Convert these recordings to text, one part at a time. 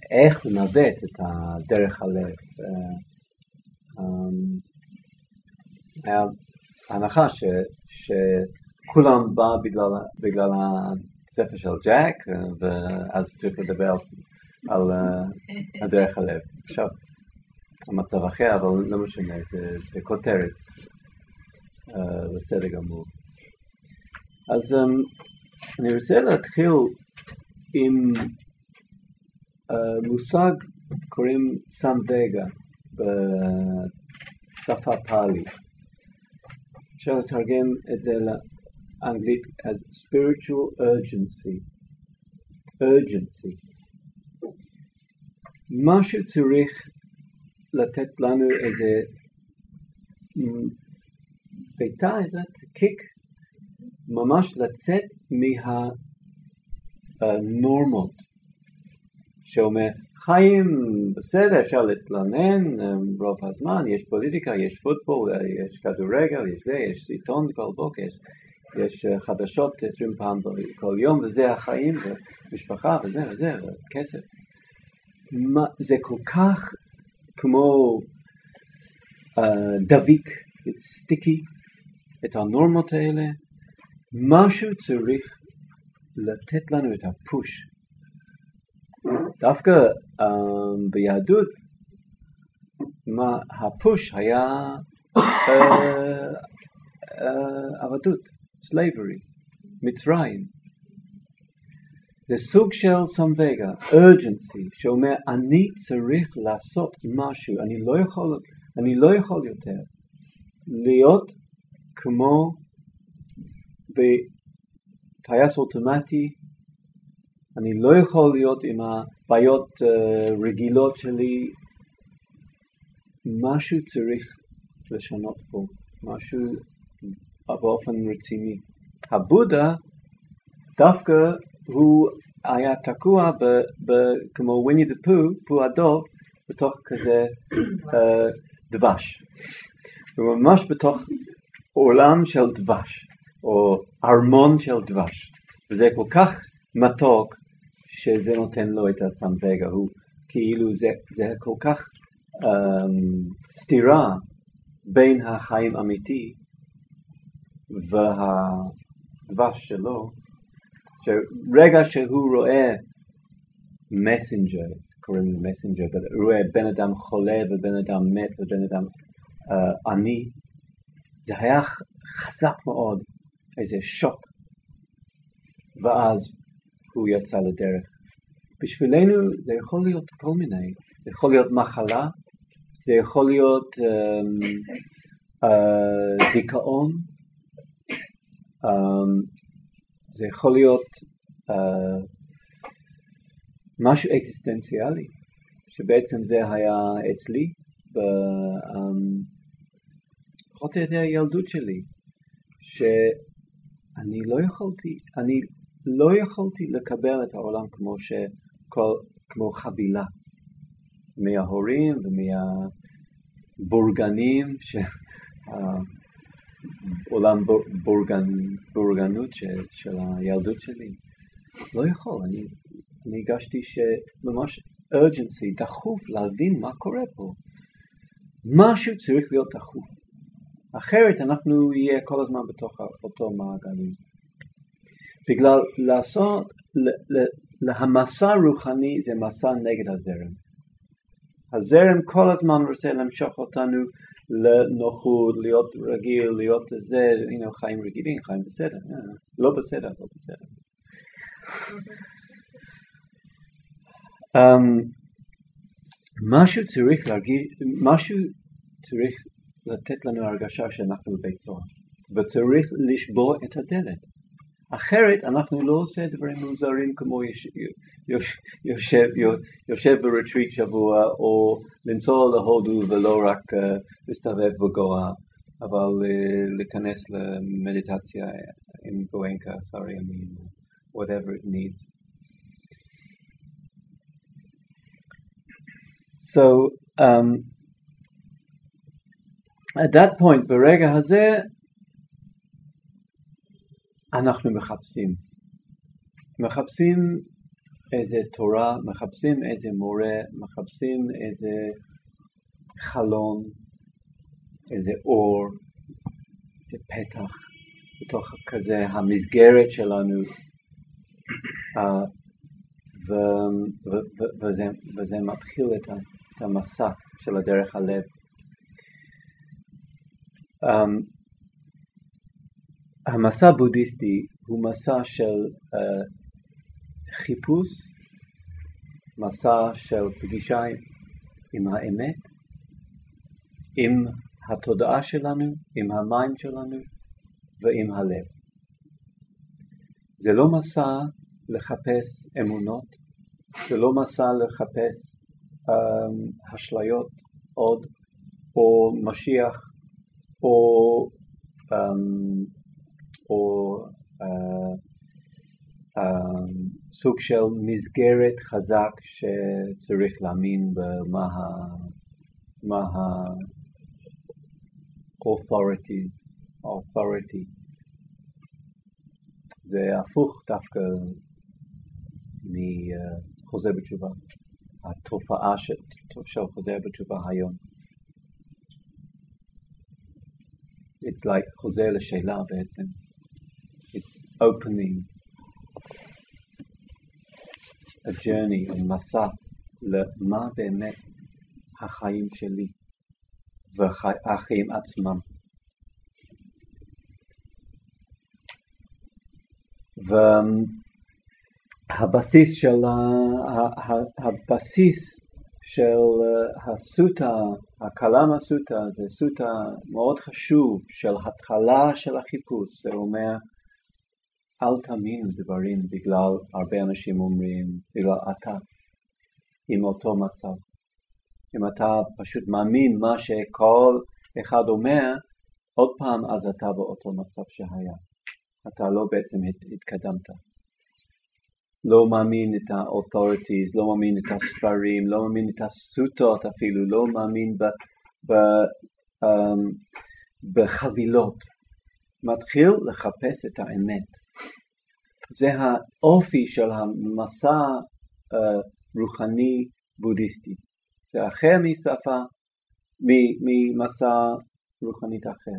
איך לנווט את דרך הלב. ההנחה שכולם בא בגלל הספר של ג'ק, ואז צריך לדבר על הדרך הלב. עכשיו, המצב אחר, אבל לא משנה, זה כותרת, בסדר גמור. אז אני רוצה להתחיל עם מושג קוראים סמווגה בשפה פאלי. אפשר לתרגם את זה לאנגלית as spiritual urgency. משהו צריך לתת לנו איזה ביתה, איזה קיק, ממש לצאת מהנורמות שאומר חיים בסדר, אפשר להתלונן רוב הזמן, יש פוליטיקה, יש פוטבול, יש כדורגל, יש זה, יש עיתון כל בוקר, יש חדשות 20 פעם כל יום, וזה החיים, ומשפחה, וזה, וכסף. זה כל כך כמו דביק, סטיקי, את הנורמות האלה. משהו צריך לתת לנו את הפוש. דווקא ביהדות, הפוש היה עבדות, slavery, מצרים. זה סוג של סמווגה, urgency, שאומר אני צריך לעשות משהו, אני לא יכול יותר להיות כמו בטייס אוטומטי. אני לא יכול להיות עם הבעיות רגילות שלי. משהו צריך לשנות פה, משהו באופן רציני. הבודה דווקא הוא היה תקוע כמו וויני דה פו הדוב, בתוך כזה דבש. הוא ממש בתוך עולם של דבש, או ארמון של דבש. וזה כל כך מתוק, שזה נותן לו את הסמווגה. הוא כאילו זה כל כך סתירה בין החיים אמיתי והדבש שלו, שרגע שהוא רואה מסנג'ר, קוראים לו מסנג'ר, הוא רואה בן אדם חולה ובן אדם מת ובן אדם עני, זה היה חזק מאוד, איזה שוק, ואז הוא יצא לדרך. בשבילנו זה יכול להיות כל מיני, זה יכול להיות מחלה, זה יכול להיות דיכאון, זה יכול להיות משהו אקזיסטנציאלי, שבעצם זה היה אצלי, פחות או יותר הילדות שלי, שאני לא יכולתי לקבל את העולם כמו חבילה, מההורים ומהבורגנים, עולם בורגנות של הילדות שלי. לא יכול, אני הגשתי שממש urgency, דחוף להבין מה קורה פה. משהו צריך להיות דחוף. אחרת אנחנו נהיה כל הזמן בתוך אותו מעגלים. בגלל לעשות, המסע רוחני זה מסע נגד הזרם. הזרם כל הזמן רוצה למשוך אותנו לנוחות, להיות רגיל, להיות זה, חיים רגילים, חיים בסדר. לא בסדר, לא בסדר. משהו צריך לתת לנו הרגשה שאנחנו בבית סוהר, וצריך לשבור את הדלת. אחרת אנחנו לא עושה דברים מוזרים כמו יושב ברטריט שבוע, או לנסוע להודו ולא רק להסתובב בגואה, אבל להיכנס למדיטציה עם גואנקה, whatever it needs. So, at that point, ברגע הזה, אנחנו מחפשים איזה תורה, מחפשים איזה מורה, מחפשים איזה חלון, איזה אור, איזה פתח, בתוך כזה המסגרת שלנו, וזה מתחיל את המסע של הדרך הלב. המסע הבודהיסטי הוא מסע של חיפוש, מסע של פגישה עם האמת, עם התודעה שלנו, עם המיינד שלנו ועם הלב. זה לא מסע לחפש אמונות, זה לא מסע לחפש אשליות עוד, או משיח, או סוג של מסגרת חזק שצריך להאמין במה authority. זה הפוך דווקא מחוזר בתשובה, התופעה של חוזר בתשובה היום. It's like חוזר לשאלה בעצם. It's opening a journey, מסע למה באמת החיים שלי והחיים עצמם. והבסיס של הסוטה, הקלמה סוטה, זה סוטה מאוד חשוב של התחלה של החיפוש. זה אומר, אל תאמינו דברים בגלל הרבה אנשים אומרים, בגלל אתה עם אותו מצב. אם אתה פשוט מאמין מה שכל אחד אומר, עוד פעם אז אתה באותו מצב שהיה. אתה לא בעצם התקדמת. לא מאמין את ה-authorities, לא מאמין את הספרים, לא מאמין את הסוטות אפילו, לא מאמין בחבילות. מתחיל לחפש את האמת. זה האופי של המסע רוחני בודהיסטי. זה אחר ממסע רוחנית אחר.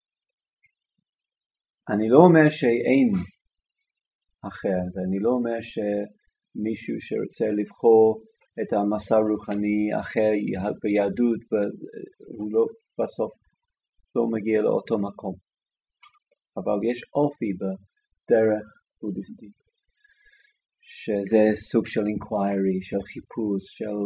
אני לא אומר שאין אחר, ואני לא אומר שמישהו שרוצה לבחור את המסע רוחני אחר ביהדות, הוא לא בסוף לא מגיע לאותו מקום. אבל יש אופי בדרך בודהיסטי, שזה סוג של inquiry, של חיפוש,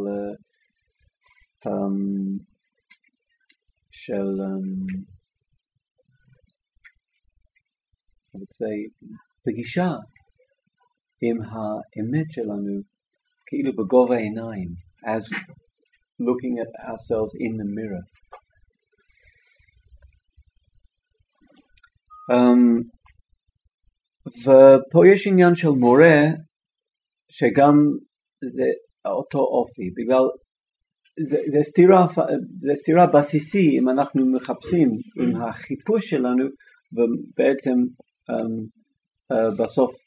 פגישה עם האמת שלנו כאילו בגובה העיניים, as looking at ourselves in the mirror. ופה יש עניין של מורה שגם זה אותו אופי, בגלל זה סתירה בסיסי אם אנחנו מחפשים עם החיפוש שלנו, ובעצם בסוף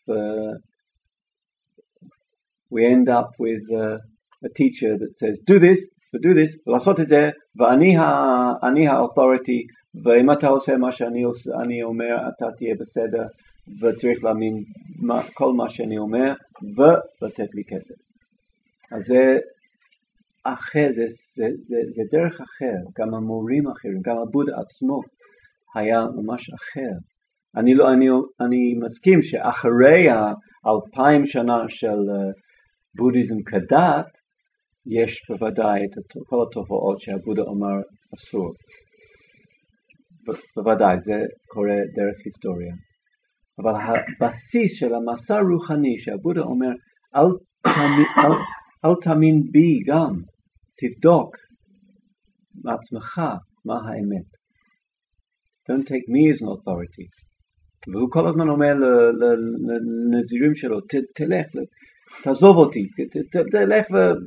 we end up with a teacher that says do this, לעשות את זה, ואני ה-authority, ואם אתה עושה מה שאני אומר אתה תהיה בסדר, וצריך להאמין כל מה שאני אומר ולתת לי כסף. אז זה אחר, זה דרך אחר, גם המורים אחרים, גם הבודה עצמו היה ממש אחר. אני מסכים שאחרי 2000 שנה של בודהיזם כדת, יש בוודאי את כל התופעות שהבודה אומר אסור. בוודאי, זה קורה דרך היסטוריה. אבל הבסיס של המסע הרוחני שהבודה אומר, אל תאמין בי גם, תבדוק מעצמך מה האמת. Don't take me as an authority. והוא כל הזמן אומר לנזירים שלו, תלך, תעזוב אותי, תלך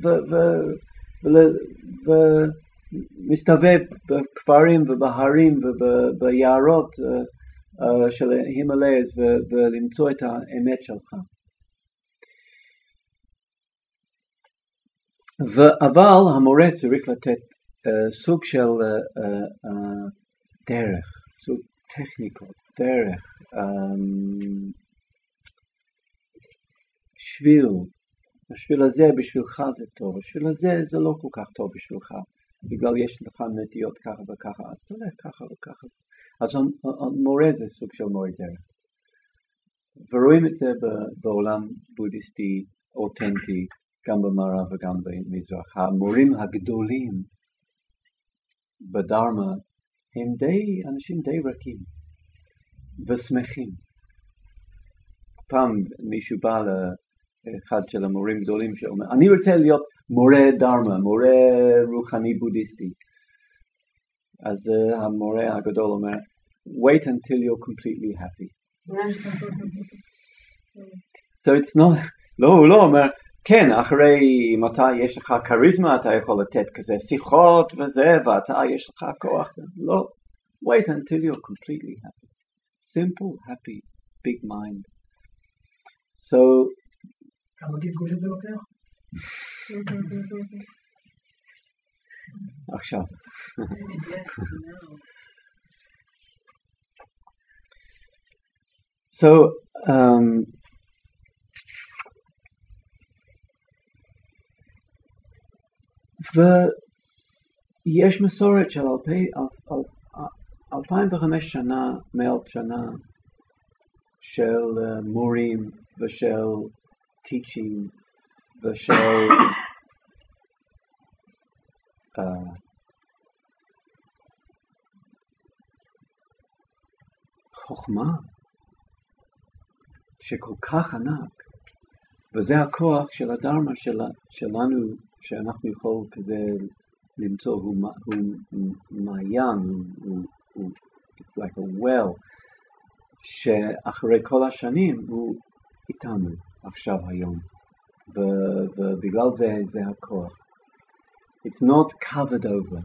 ומסתובב בכפרים ובהרים וביערות של הימלאיז ולמצוא את האמת שלך. אבל המורה צריך לתת סוג של דרך, סוג טכניקות, דרך, שביל. השביל הזה בשבילך זה טוב, השביל הזה זה לא כל כך טוב בשבילך, בגלל יש לך נטיות ככה וככה, אז תלך ככה וככה. אז המורה זה סוג של מורה דרך. ורואים את זה בעולם בודהיסטי אותנטי, גם במערב וגם במזרח. המורים הגדולים בדרמה הם אנשים די רכים ושמחים. פעם מישהו בא לאחד של המורים גדולים שאומר, אני רוצה להיות מורה דרמה, מורה רוחני בודהיסטי. אז המורה הגדול אומר, wait until you're completely happy. So it's not, הוא לא אומר, כן, אחרי מתי יש לך כריזמה, אתה יכול לתת כזה שיחות וזה, ואתה יש לך כוח. לא, wait until you're completely happy. Simple, happy, big mind. So, כמה גלגולים זה לוקח? עכשיו. So, ויש מסורת של 2005 שנה, 100 שנה, של מורים ושל teaching ושל חוכמה שכל כך ענק, וזה הכוח של הדרמה שלנו, שאנחנו יכולים כזה למצוא, הוא מעיין, הוא it's like a well, שאחרי כל השנים הוא איתנו עכשיו היום, ובגלל זה הכוח. It's not covered over,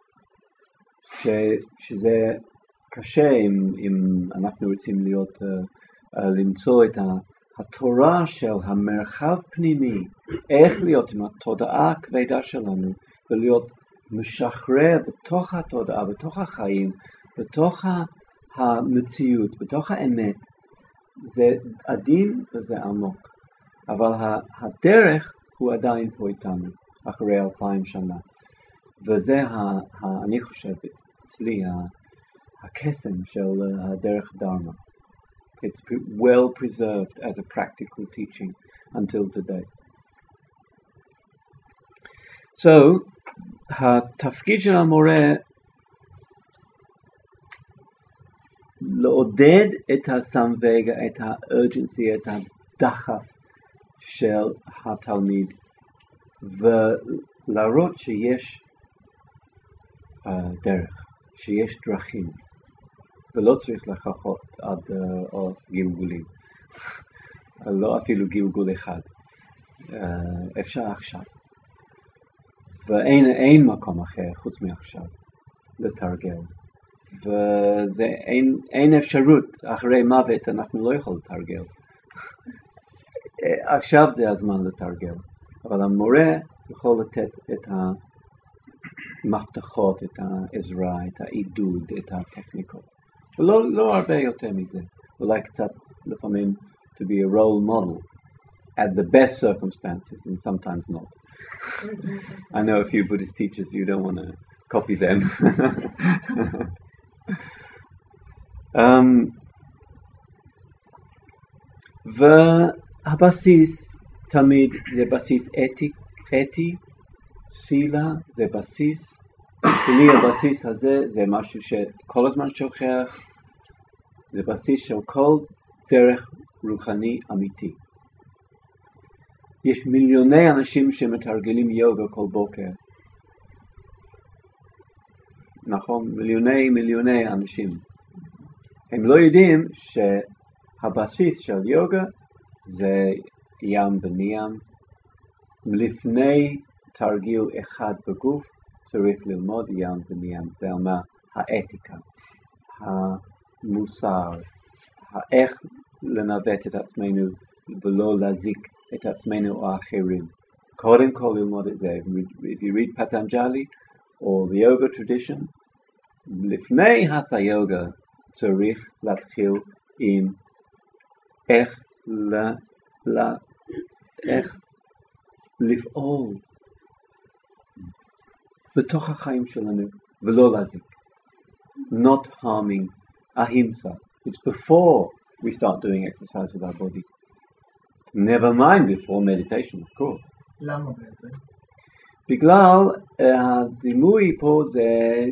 שזה קשה אם אנחנו רוצים להיות, למצוא את התורה של המרחב פנימי, איך להיות עם התודעה הכבדה שלנו, ולהיות משחרר בתוך התודעה, בתוך החיים, בתוך המציאות, בתוך האמת. זה עדין וזה עמוק, אבל הדרך הוא עדיין פה איתנו, אחרי 2000 שנה. וזה, אני חושב, אצלי, הקסם של הדרך דרמה. It's well preserved as a practical teaching until today. So, התפקיד של המורה לעודד את הסמוויגה, את הארג'נסי, את הדחף של התלמיד, ולהראות שיש דרך, שיש דרכים, ולא צריך לחכות עד גלגולים, לא אפילו גלגול אחד, אפשר עכשיו, ואין מקום אחר חוץ מעכשיו לתרגל, וזה אין אפשרות, אחרי מוות אנחנו לא יכולים לתרגל, עכשיו זה הזמן לתרגל, אבל המורה יכול לתת את המפתחות, את העזרה, את העידוד, את הטכניקות. לא הרבה יותר מזה. אולי קצת לפעמים to be a role model at the best circumstances and sometimes not. I know a few Buddhist teachers, you don't want to copy them. והבסיס תמיד זה בסיס אתי, סילה זה בסיס, בלי הבסיס הזה זה משהו שכל הזמן שוכח, זה בסיס של כל דרך רוחני אמיתי. יש מיליוני אנשים שמתרגלים יוגה כל בוקר. נכון? מיליוני אנשים. הם לא יודעים שהבסיס של יוגה זה ים וניים. לפני תרגיל אחד בגוף צריך ללמוד ים וניים. זה אומר האתיקה, המוסר, איך לנווט את עצמנו ולא להזיק את עצמנו או האחרים. קודם כל ללמוד את זה. If you read Patanjali or the yoga tradition, לפני hatha yoga צריך להתחיל עם איך לפעול בתוך החיים שלנו ולא להזיק. Not harming, ahimsa. It's before we start doing exercise with our body. Never mind before meditation, of course. למה בעצם? בגלל הדימוי פה זה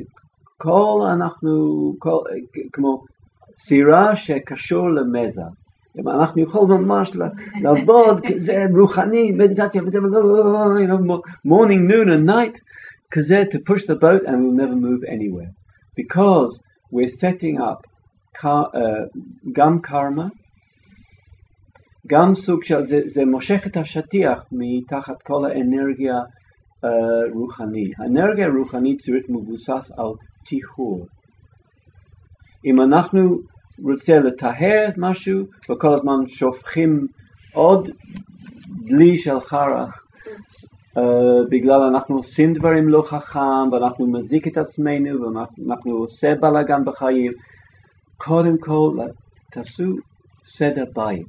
כמו סירה שקשור למזה. אם אנחנו יכולים ממש לעבוד כזה רוחני, מדיטציה, morning, noon and night, כזה to push the boat and we'll never move anywhere. Because we're setting up גם קרמה, גם סוג של, זה מושך את השטיח מתחת כל האנרגיה רוחני. האנרגיה הרוחנית צריך מבוסס על טיהור. אם אנחנו רוצה לטהר את משהו, וכל הזמן שופכים עוד דלי של חרא, בגלל אנחנו עושים דברים לא חכם, ואנחנו מזיק את עצמנו, ואנחנו עושה בלגן בחיים, קודם כל תעשו סדר בית,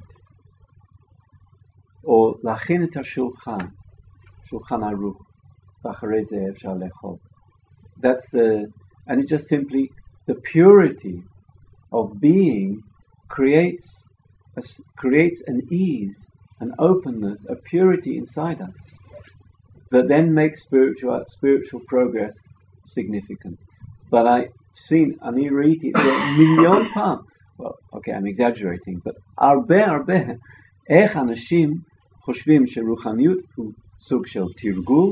או להכין את השולחן, שולחן ערוך, ואחרי זה אפשר לאכול. And it's just simply the purity of being creates an ease, an openness, a purity inside us that then makes spiritual progress significant. But אני ראיתי מיליון פעם, well, okay, I'm exaggerating, but הרבה, איך אנשים חושבים שרוחניות הוא סוג של תרגול,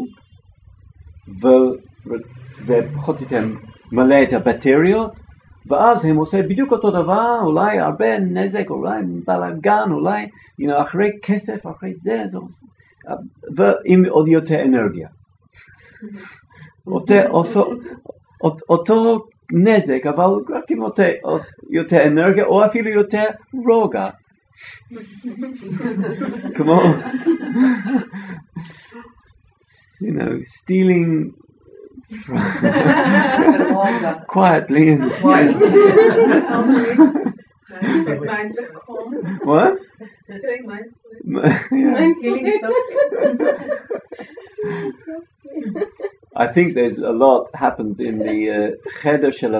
וזה פחות או יותר מלא את הבטריות, ואז הם עושים בדיוק אותו דבר, אולי הרבה נזק, אולי בלגן, אולי אחרי כסף, אחרי זה, ועם עוד יותר אנרגיה. אותו נזק, אבל רק עם יותר אנרגיה, או אפילו יותר רוגע. כמו, stealing quietly and what? I think there's a lot happens in the חדר של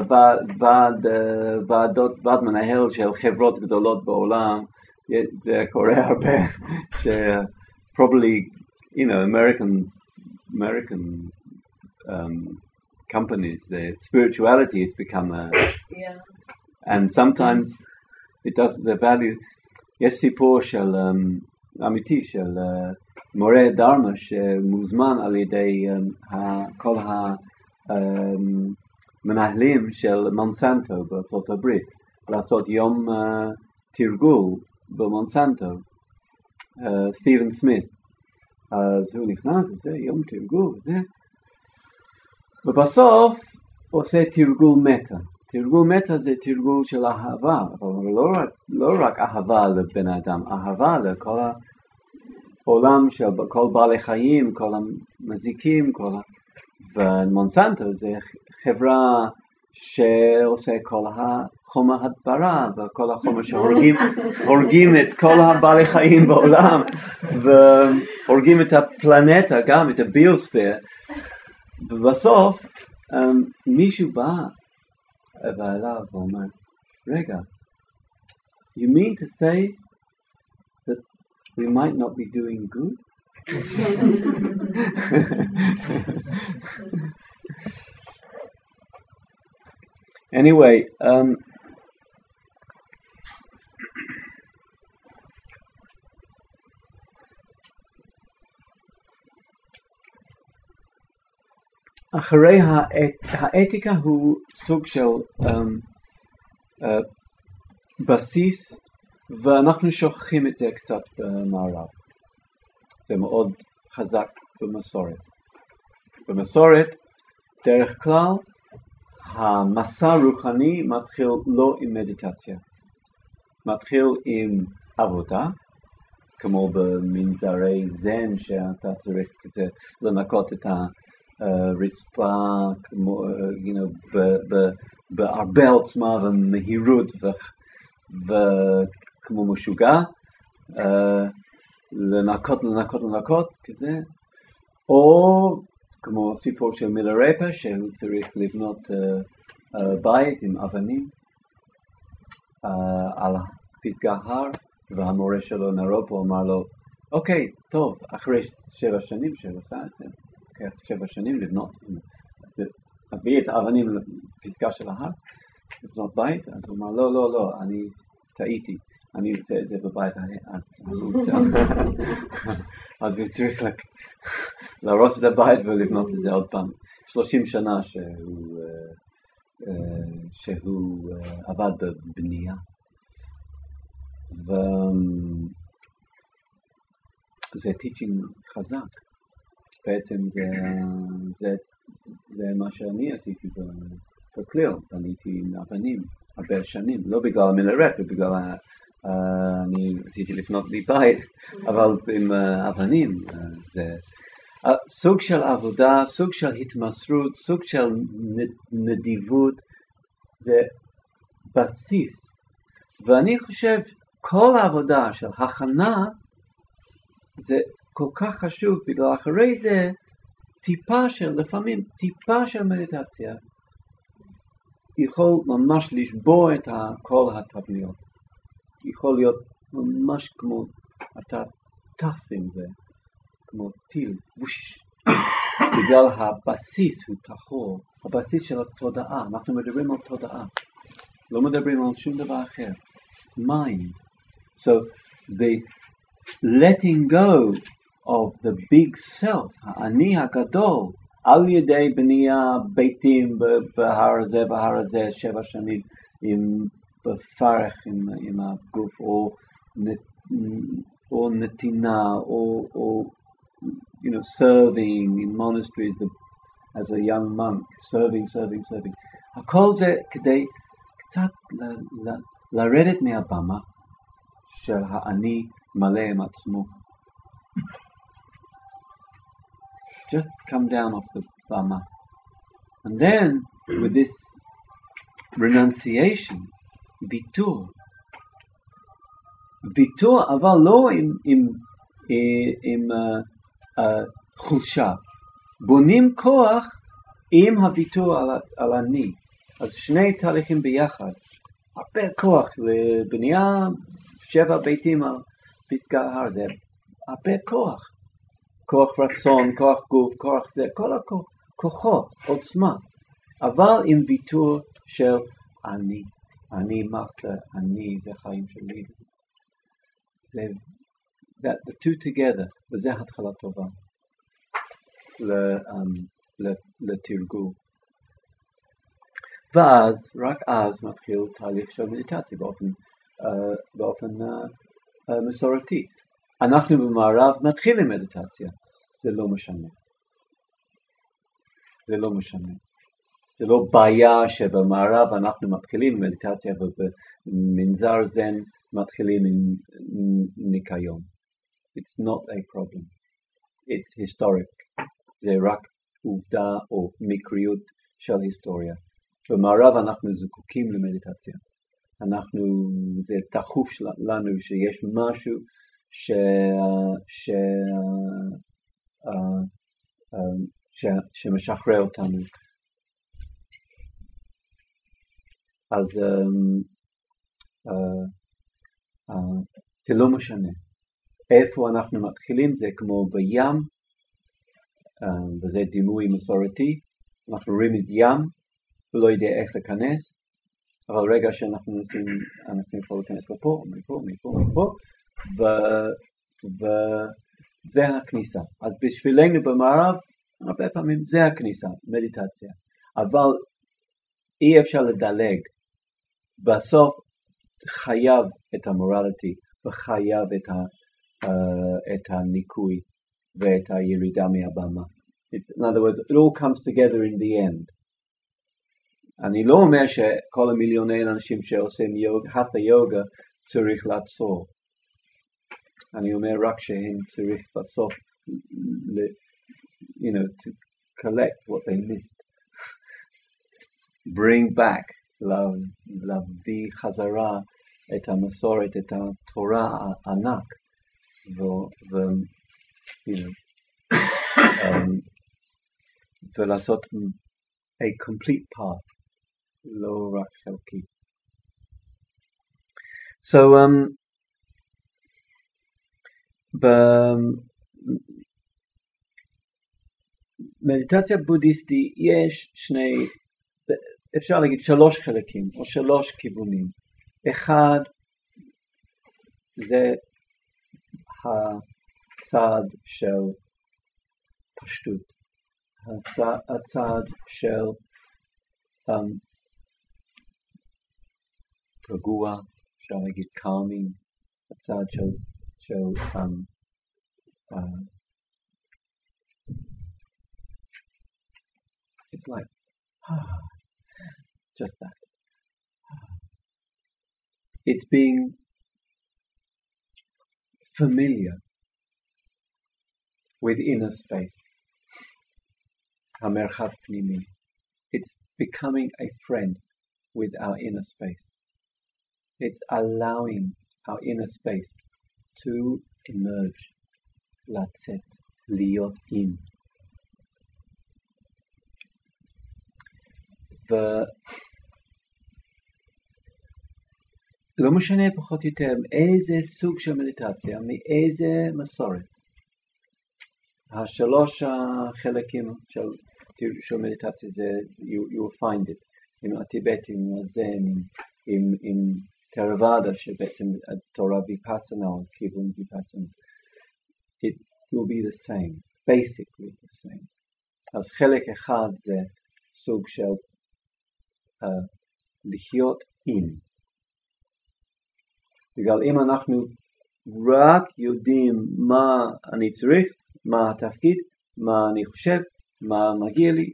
ועד מנהל של חברות גדולות בעולם. זה קורה הרבה probably American companies, the spirituality has become and sometimes it doesn't the value. יש סיפור של אמיתי של מורה דרמה שמוזמן על ידי כל המנהלים של מונסנטו בארצות הברית לעשות יום תרגול במונסנטו, סטיבן סמית. אז הוא נכנס, זה יום תרגול, ובסוף עושה תרגול מטה. תרגול מטה זה תרגול של אהבה, אבל לא רק אהבה לבן אדם, אהבה לכל העולם של כל בעלי חיים, כל המזיקים, ומונסנטו זה חברה שעושה כל החומר הדברה וכל החומר שהורגים את כל הבעלי חיים בעולם והורגים את הפלנטה, גם את הביוספיר. ובסוף מישהו בא ואליו ואומר, רגע, you mean to say that we might not be doing good? Anyway, אחרי האתיקה הוא סוג של בסיס, ואנחנו שוכחים את זה קצת במערב. זה מאוד חזק במסורת. במסורת, דרך כלל, המסע רוחני מתחיל לא עם מדיטציה. מתחיל עם עבודה, כמו במנזרי זן, שאתה צריך כזה לנקות את הרצפה, כמו, בהרבה עוצמה ומהירות וכמו משוגע, לנקות כזה, או כמו סיפור של מילרפה, שהוא צריך לבנות בית עם אבנים על פסגה הר, והמורה שלו נרופו אמר לו, אוקיי, טוב, אחרי 7 שנים שהוא עשה את זה, 7 שנים לבנות, להביא את האבנים לפסגה של ההר, לבנות בית, אז הוא אמר, לא, אני טעיתי, אני רוצה את זה בבית אז הוא צריך להרוס את הבית ולבנות את זה עוד פעם. 30 שנה שהוא עבד בבנייה. וזה teaching חזק. בעצם זה מה שאני עשיתי בקליל. בניתי עם אבנים הרבה שנים, לא בגלל המילרפה, בגלל אני רציתי לפנות לי בית, אבל עם אבנים. זה סוג של עבודה, סוג של התמסרות, סוג של נדיבות, זה בסיס. ואני חושב כל העבודה של הכנה זה כל כך חשוב, בגלל אחרי זה לפעמים טיפה של מדיטציה יכול ממש לשבור את כל התבניות. יכול להיות ממש כמו אתה טס עם זה, כמו טיל, ווש. בגלל הבסיס הוא טהור, הבסיס של התודעה. אנחנו מדברים על תודעה, לא מדברים על שום דבר אחר. Mind. So the letting go of the big self, האני הגדול, על ידי בנייה ביתים בהר הזה 7 שנים בפרח עם הגוף, או נתינה, או serving in monasteries as a young monk, serving. הכל זה כדי קצת לרדת מהבמה של האני מלא עם עצמו. Just come down off the bama. And then, with this renunciation, vitur, אבל לא עם חולשה. בונים כוח עם הוויתור על אני. אז שני תהליכים ביחד. הרבה כוח לבנייה 7 ביתים על פסגה הר, זה הרבה כוח. כוח רצון, כוח גוף, כוח זה, כל הכוחות, עוצמה. אבל עם ויתור של אני מאסטר, אני זה חיים שלי. That the two together, וזה התחלה טובה לתרגול. ואז, רק אז מתחיל תהליך של מדיטציה באופן מסורתי. אנחנו במערב מתחילים מדיטציה, זה לא משנה. זה לא בעיה שבמערב אנחנו מתחילים מדיטציה ובמנזר זן מתחילים עם ניקיון. It's not a problem. It's historic. זה רק עובדה או מקריות של היסטוריה. במערב אנחנו זקוקים למדיטציה. זה דחוף לנו שיש משהו שמשחרר אותנו. אז זה לא משנה. איפה אנחנו מתחילים זה כמו בים, וזה דימוי מסורתי. אנחנו רואים את ים ולא יודע איך להיכנס, אבל רגע שאנחנו נוסעים, אנחנו יכולים להיכנס מפה, וזה הכניסה. אז בשבילנו במערב, הרבה פעמים זה הכניסה, מדיטציה. אבל אי אפשר לדלג. בסוף חייב את המורליטי, וחייב את הניקוי ואת הירידה מהבמה. In other words, it all comes together in the end. אני לא אומר שכל המיליוני אנשים שעושים יוגה, התא יוגה, צריך לעצור. אני אומר רק שהם צריך בסוף, to collect what they missed. Bring back, להביא חזרה את המסורת, את התורה הענק, ולעשות a complete path, לא רק חלקי. So, במדיטציה בודהיסטית יש אפשר להגיד 3 חלקים או 3 כיוונים. אחד זה הצד של פשטות, הצד של רגוע, אפשר להגיד calming, הצד של it's like just that. It's being familiar with inner space. המרחב פנימי. It's becoming a friend with our inner space. It's allowing our inner space to emerge, לצאת, להיות in. ולא משנה פחות יותר מאיזה סוג של מדיטציה, מאיזה מסורת. 3 החלקים של מדיטציה זה, you will find it. עם הטיבטים, עם הזן, עם תרוואדה שבעצם התורה ויפאסנה או כיוון ויפאסנה. It will be the same, basically the same. אז חלק אחד זה סוג של לחיות in. בגלל אם אנחנו רק יודעים מה אני צריך, מה התפקיד, מה אני חושב, מה מגיע לי,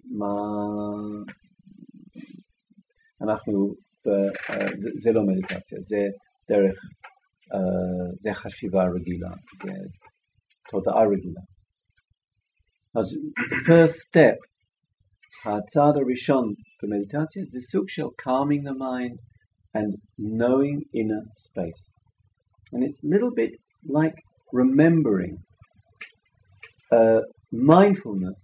זה לא מדיטציה, זה דרך, זה חשיבה רגילה, זה תודעה רגילה. אז the first step, הצעד הראשון במדיטציה זה סוג של calming the mind and knowing inner space. And it's a little bit like remembering. Mindfulness,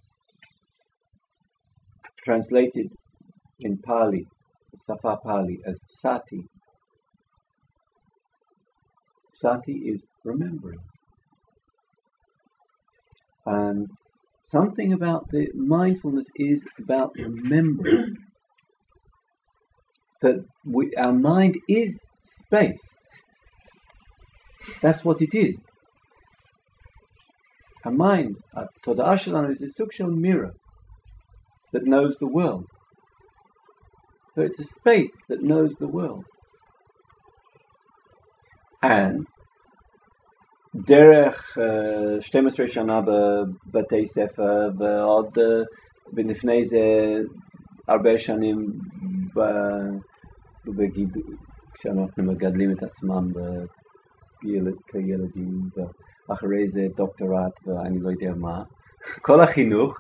translated in Pali, Safa Pali, as sati. Sati is remembering. And something about the mindfulness is about remembering that our mind is space. That's what it is. Our mind, התודעה שלנו, is a סוג של mirror that knows the world. So it's a space that knows the world. And דרך 12 שנה בבתי ספר ועוד ולפני זה הרבה שנים כשאנחנו מגדלים את עצמם כילדים ואחרי זה דוקטורט ואני לא יודע מה, כל החינוך,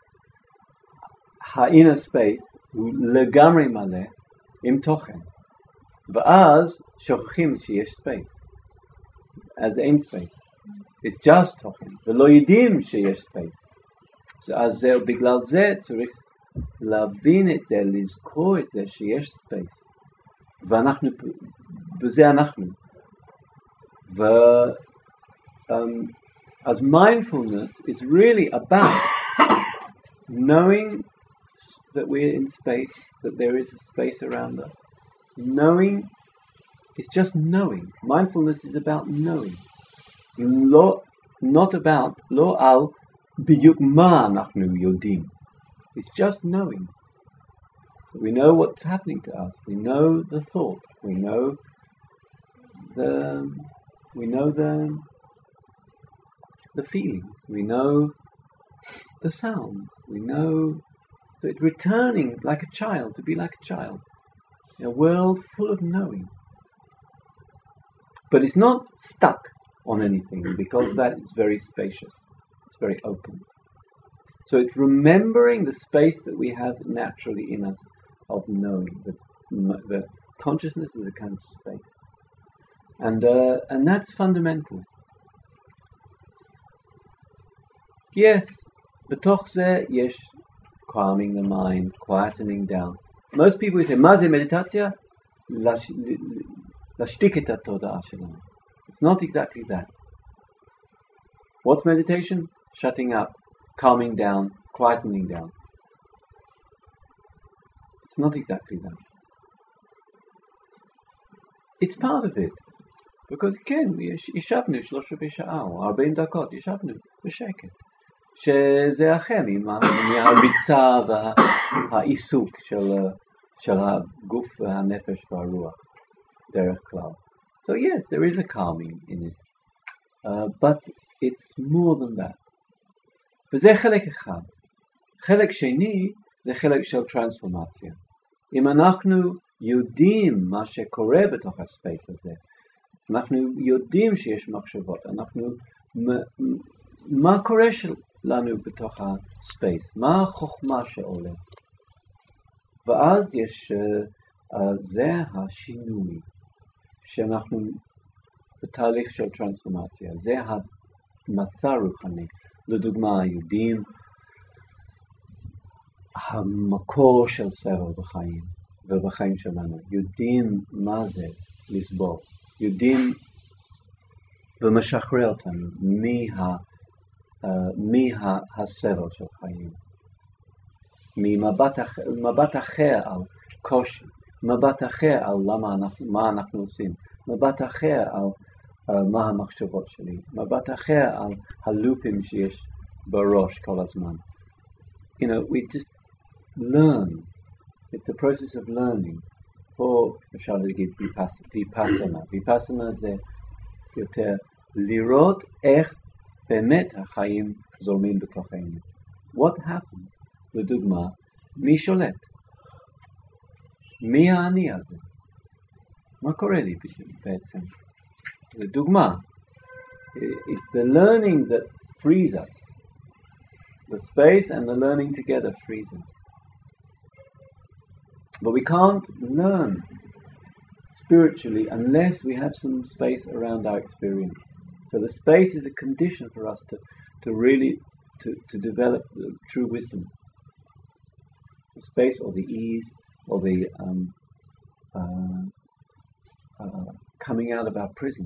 ה-inner space הוא לגמרי מלא עם תוכן, ואז שוכחים שיש space. אז אין space. It's just תוכן, ולא יודעים שיש space. אז בגלל זה צריך להבין את זה, לזכור את זה שיש space. ואנחנו, וזה אנחנו. As mindfulness is really about knowing that we're in space, that there is a space around us. Knowing is just knowing. Mindfulness is about knowing. Not about, לא על בדיוק מה אנחנו יודעים. It's just knowing. So we know what's happening to us. We know the thought. We know the feelings. We know the sound. We know. So it's returning like a child, to be like a child. In a world full of knowing. But it's not stuck on anything. And because that, it's very spacious. It's very open. So it's remembering the space that we have naturally in us of knowing. The consciousness is a kind of space. And that's fundamental. Yes, בתוך זה יש calming the mind, quietening down. Most people say, מה זה מדיטציה? להשתיק את התודעה שלנו. It's not exactly that. What's meditation? Shutting up, calming down, quietening down. It's not exactly that. It's part of it. Because כן, ישבנו 3 שעה או 40 דקות, ישבנו בשקט. שזה אחר מהריצה והעיסוק של הגוף והנפש והרוח, דרך כלל. So yes, there is a calming in it. But it's more than that. וזה חלק אחד. חלק שני זה חלק של טרנספורמציה. אם אנחנו יודעים מה שקורה בתוך הספייס הזה, אנחנו יודעים שיש מחשבות, מה קורה לנו בתוך הספייס, מה החוכמה שעולה. ואז יש, זה השינוי שאנחנו בתהליך של טרנספורמציה, זה המסע רוחני. לדוגמה, יודעים המקור של סבל בחיים ובחיים שלנו, יודעים מה זה לסבול, יודעים ומשחרר אותנו מהסבל של חיים, ממבט אחר על קושי, מבט אחר על מה אנחנו עושים, מבט אחר על מה המחשבות שלי, מבט אחר על הלופים שיש בראש כל הזמן. You know, we just learn. It's a process of learning. פה אפשר להגיד ויפאסנה. ויפאסנה זה יותר לראות איך באמת החיים זורמים בתוכנו. What happens? לדוגמה, מי שולט? מי האני הזה? מה קורה לי בעצם? לדוגמה, it's the learning that frees us. The space and the learning together frees us. But we can't learn spiritually unless we have some space around our experience. So the space is a condition for us to really to develop the true wisdom. The space or the ease or the coming out of our prison.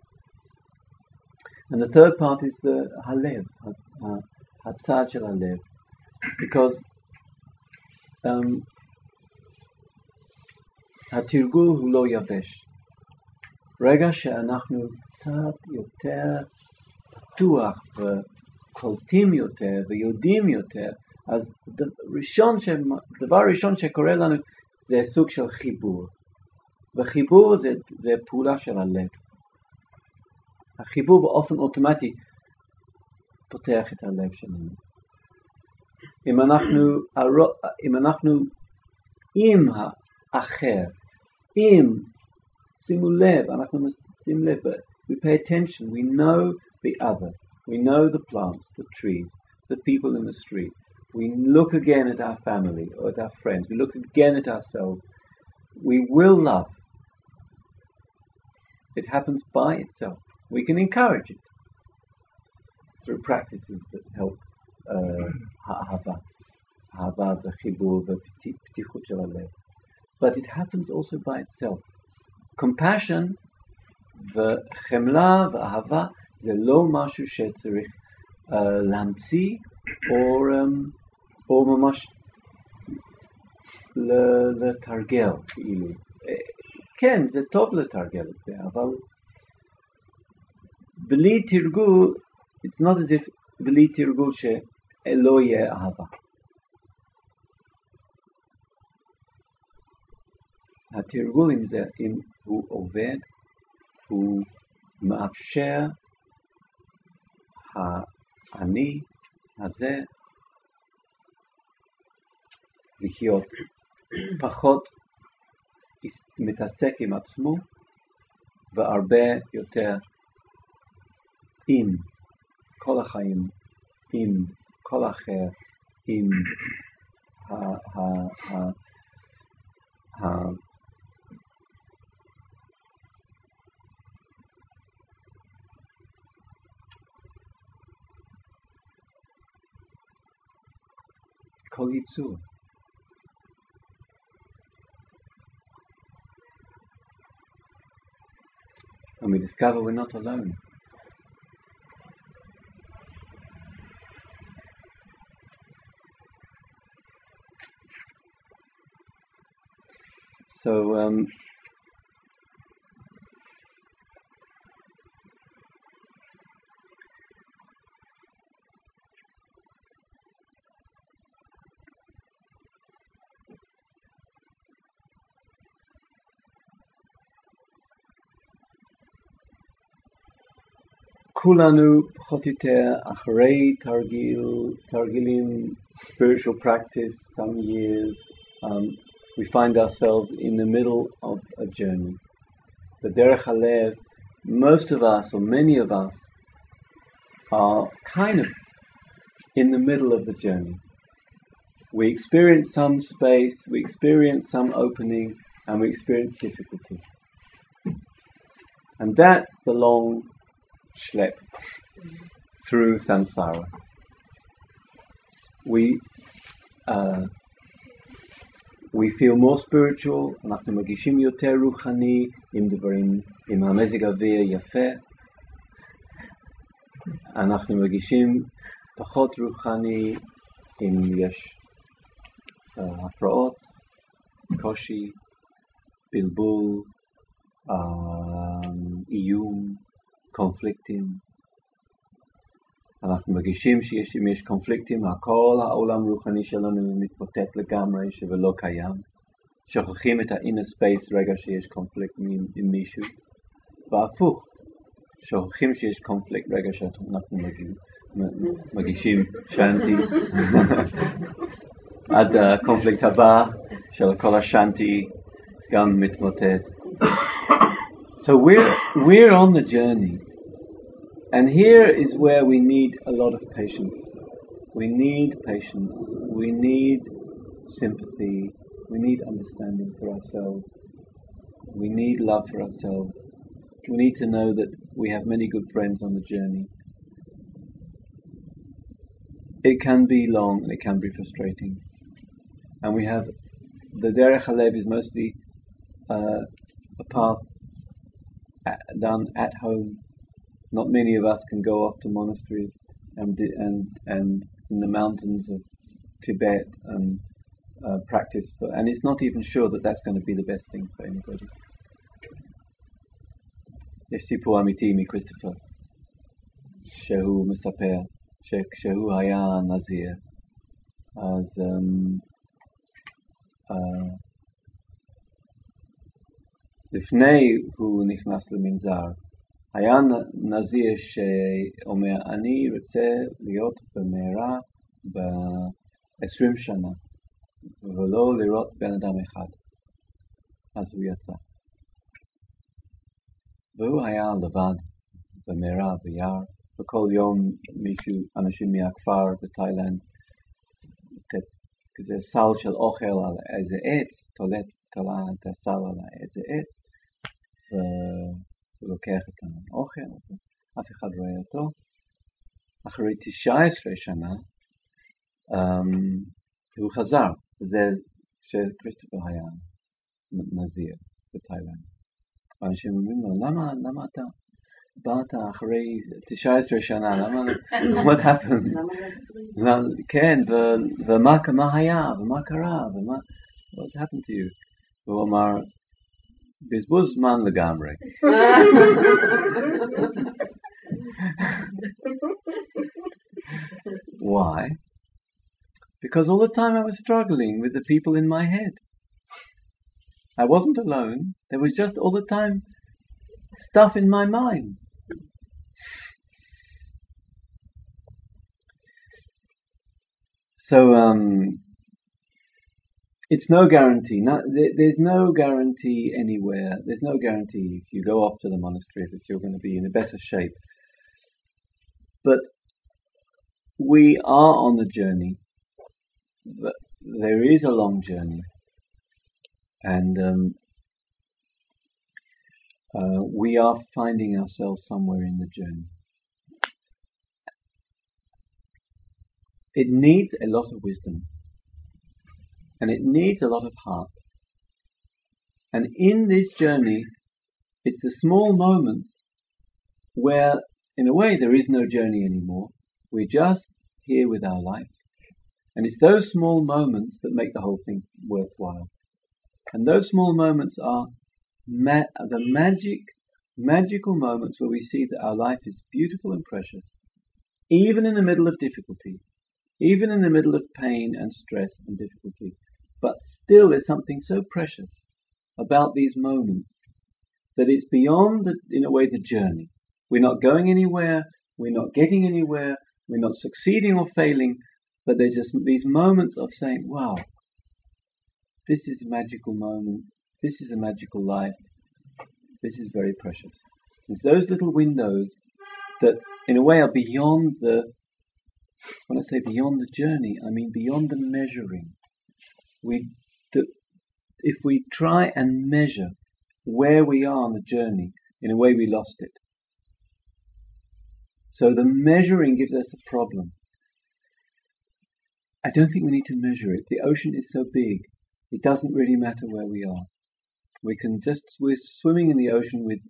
And the third part is the halev, הצד של הלב. Because התרגול הוא לא יבש. רגע שאנחנו קצת יותר פתוח וקולטים יותר ויודעים יותר, אז דבר ראשון שקורה לנו זה סוג של חיבור. וחיבור זה פעולה של הלב. החיבור באופן אוטומטי פותח את הלב שלנו. אם אנחנו עם האחר, שימו לב, אנחנו נשים לב, we pay attention, we know the other, we know the plants, the trees, the people in the street. We look again at our family or at our friends, we look again at ourselves. We will love. It happens by itself. We can encourage it through practices that help אהבה וחיבור ופתיחות של הלב. But it happens also by itself. Compassion וחמלה ואהבה זה לא משהו שצריך להמציא או ממש לתרגל כאילו. כן, זה טוב לתרגל את זה, אבל בלי תרגול, it's not as if בלי תרגול שלא יהיה אהבה. התרגול עם זה, אם הוא עובד, הוא מאפשר האני הזה לחיות פחות מתעסק עם עצמו והרבה יותר עם כל החיים, עם כל אחר, עם כל יצור. And we discover we're not alone. So כולנו פחות או יותר אחרי תרגילים, spiritual practice, some years, we find ourselves in the middle of a journey. בדרך הלב, most of us, or many of us, are kind of in the middle of the journey. We experience some space, we experience some opening, and we experience difficulty. And that's the long schlep through samsara. We feel more spiritual, אנחנו מרגישים יותר רוחני עם דברים, עם המזג האוויר יפה. אנחנו מרגישים פחות רוחני אם יש הפרעות, קושי, בלבול, איום, קונפליקטים. אנחנו מרגישים שאם יש קונפליקטים, כל העולם הרוחני שלנו מתפוצץ לגמרי, שלא קיים. שוכחים את ה-inner space רגע שיש קונפליקט עם מישהו. והפוך, שוכחים שיש קונפליקט רגע שאנחנו מרגישים שאנטי. עד הקונפליקט הבא של כל השאנטי גם מתמוטט. So we're on the journey. And here is where we need a lot of patience. We need patience. We need sympathy. We need understanding for ourselves. We need love for ourselves. We need to know that we have many good friends on the journey. It can be long and it can be frustrating. And we have, the Derech HaLev is mostly a path done at home. Not many of us can go off to monasteries and in the mountains of Tibet and practice. And it's not even sure that that's going to be the best thing for anybody. יש סיפור אמיתי מכריסטופר, שהוא מספר שכשהוא היה נזיר, אז לפני הוא נכנס למנזר, היה נזיר שאומר, אני רוצה להיות במהרה ב-20 שנה, ולא לראות בן אדם אחד. אז הוא יצא. והוא היה לבד במהרה ביער, וכל יום אנשים מהכפר בתאילנד, כזה סל של אוכל על איזה עץ, תולה את הסל על איזה עץ, הוא לוקח את האוכל, אף אחד רואה אותו. אחרי 19 שנה, הוא חזר, זה שכריסטופר היה נזיר בתאילנד. ואנשים אומרים לו, למה אתה באת אחרי 19 שנה, what happened? כן, ומה היה, ומה קרה, what happened to you? והוא אמר, בזבוז זמן לגמרי. Why? Because all the time I was struggling with the people in my head. I wasn't alone. There was just all the time stuff in my mind. So it's no guarantee. There's no guarantee anywhere. There's no guarantee if you go off to the monastery that you're going to be in a better shape But we are on the journey. There is a long journey, and we are finding ourselves somewhere in the journey. It needs a lot of wisdom, and it needs a lot of heart. And in this journey, it's the small moments where, in a way, there is no journey anymore. We're just here with our life. And it's those small moments that make the whole thing worthwhile. And those small moments are the magical moments where we see that our life is beautiful and precious, even in the middle of difficulty, even in the middle of pain and stress and difficulty. But still there's something so precious about these moments that it's beyond, in a way, the journey. We're not going anywhere, we're not getting anywhere, we're not succeeding or failing, but there's just these moments of saying, wow, this is a magical moment, this is a magical life, this is very precious. It's those little windows that, in a way, are beyond when I say beyond the journey, I mean beyond the measuring. If we try and measure where we are on the journey, in a way we lost it. So the measuring gives us a problem. I don't think we need to measure it. The ocean is so big, it doesn't really matter where we are. We're swimming in the ocean with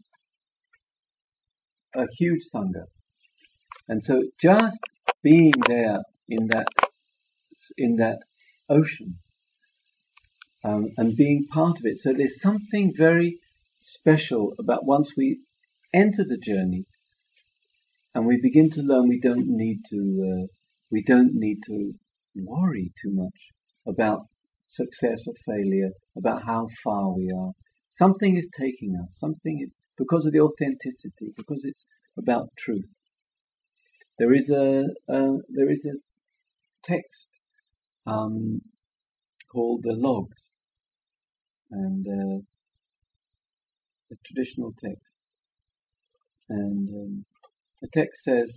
a huge sangha. And so just being there in that ocean, and being part of it. So there's something very special about once we enter the journey and we begin to learn we don't need to worry too much about success or failure, about how far we are. Something is taking us. Because of the authenticity, because it's about truth. There is a text called the Logs, and a traditional text, and the text says,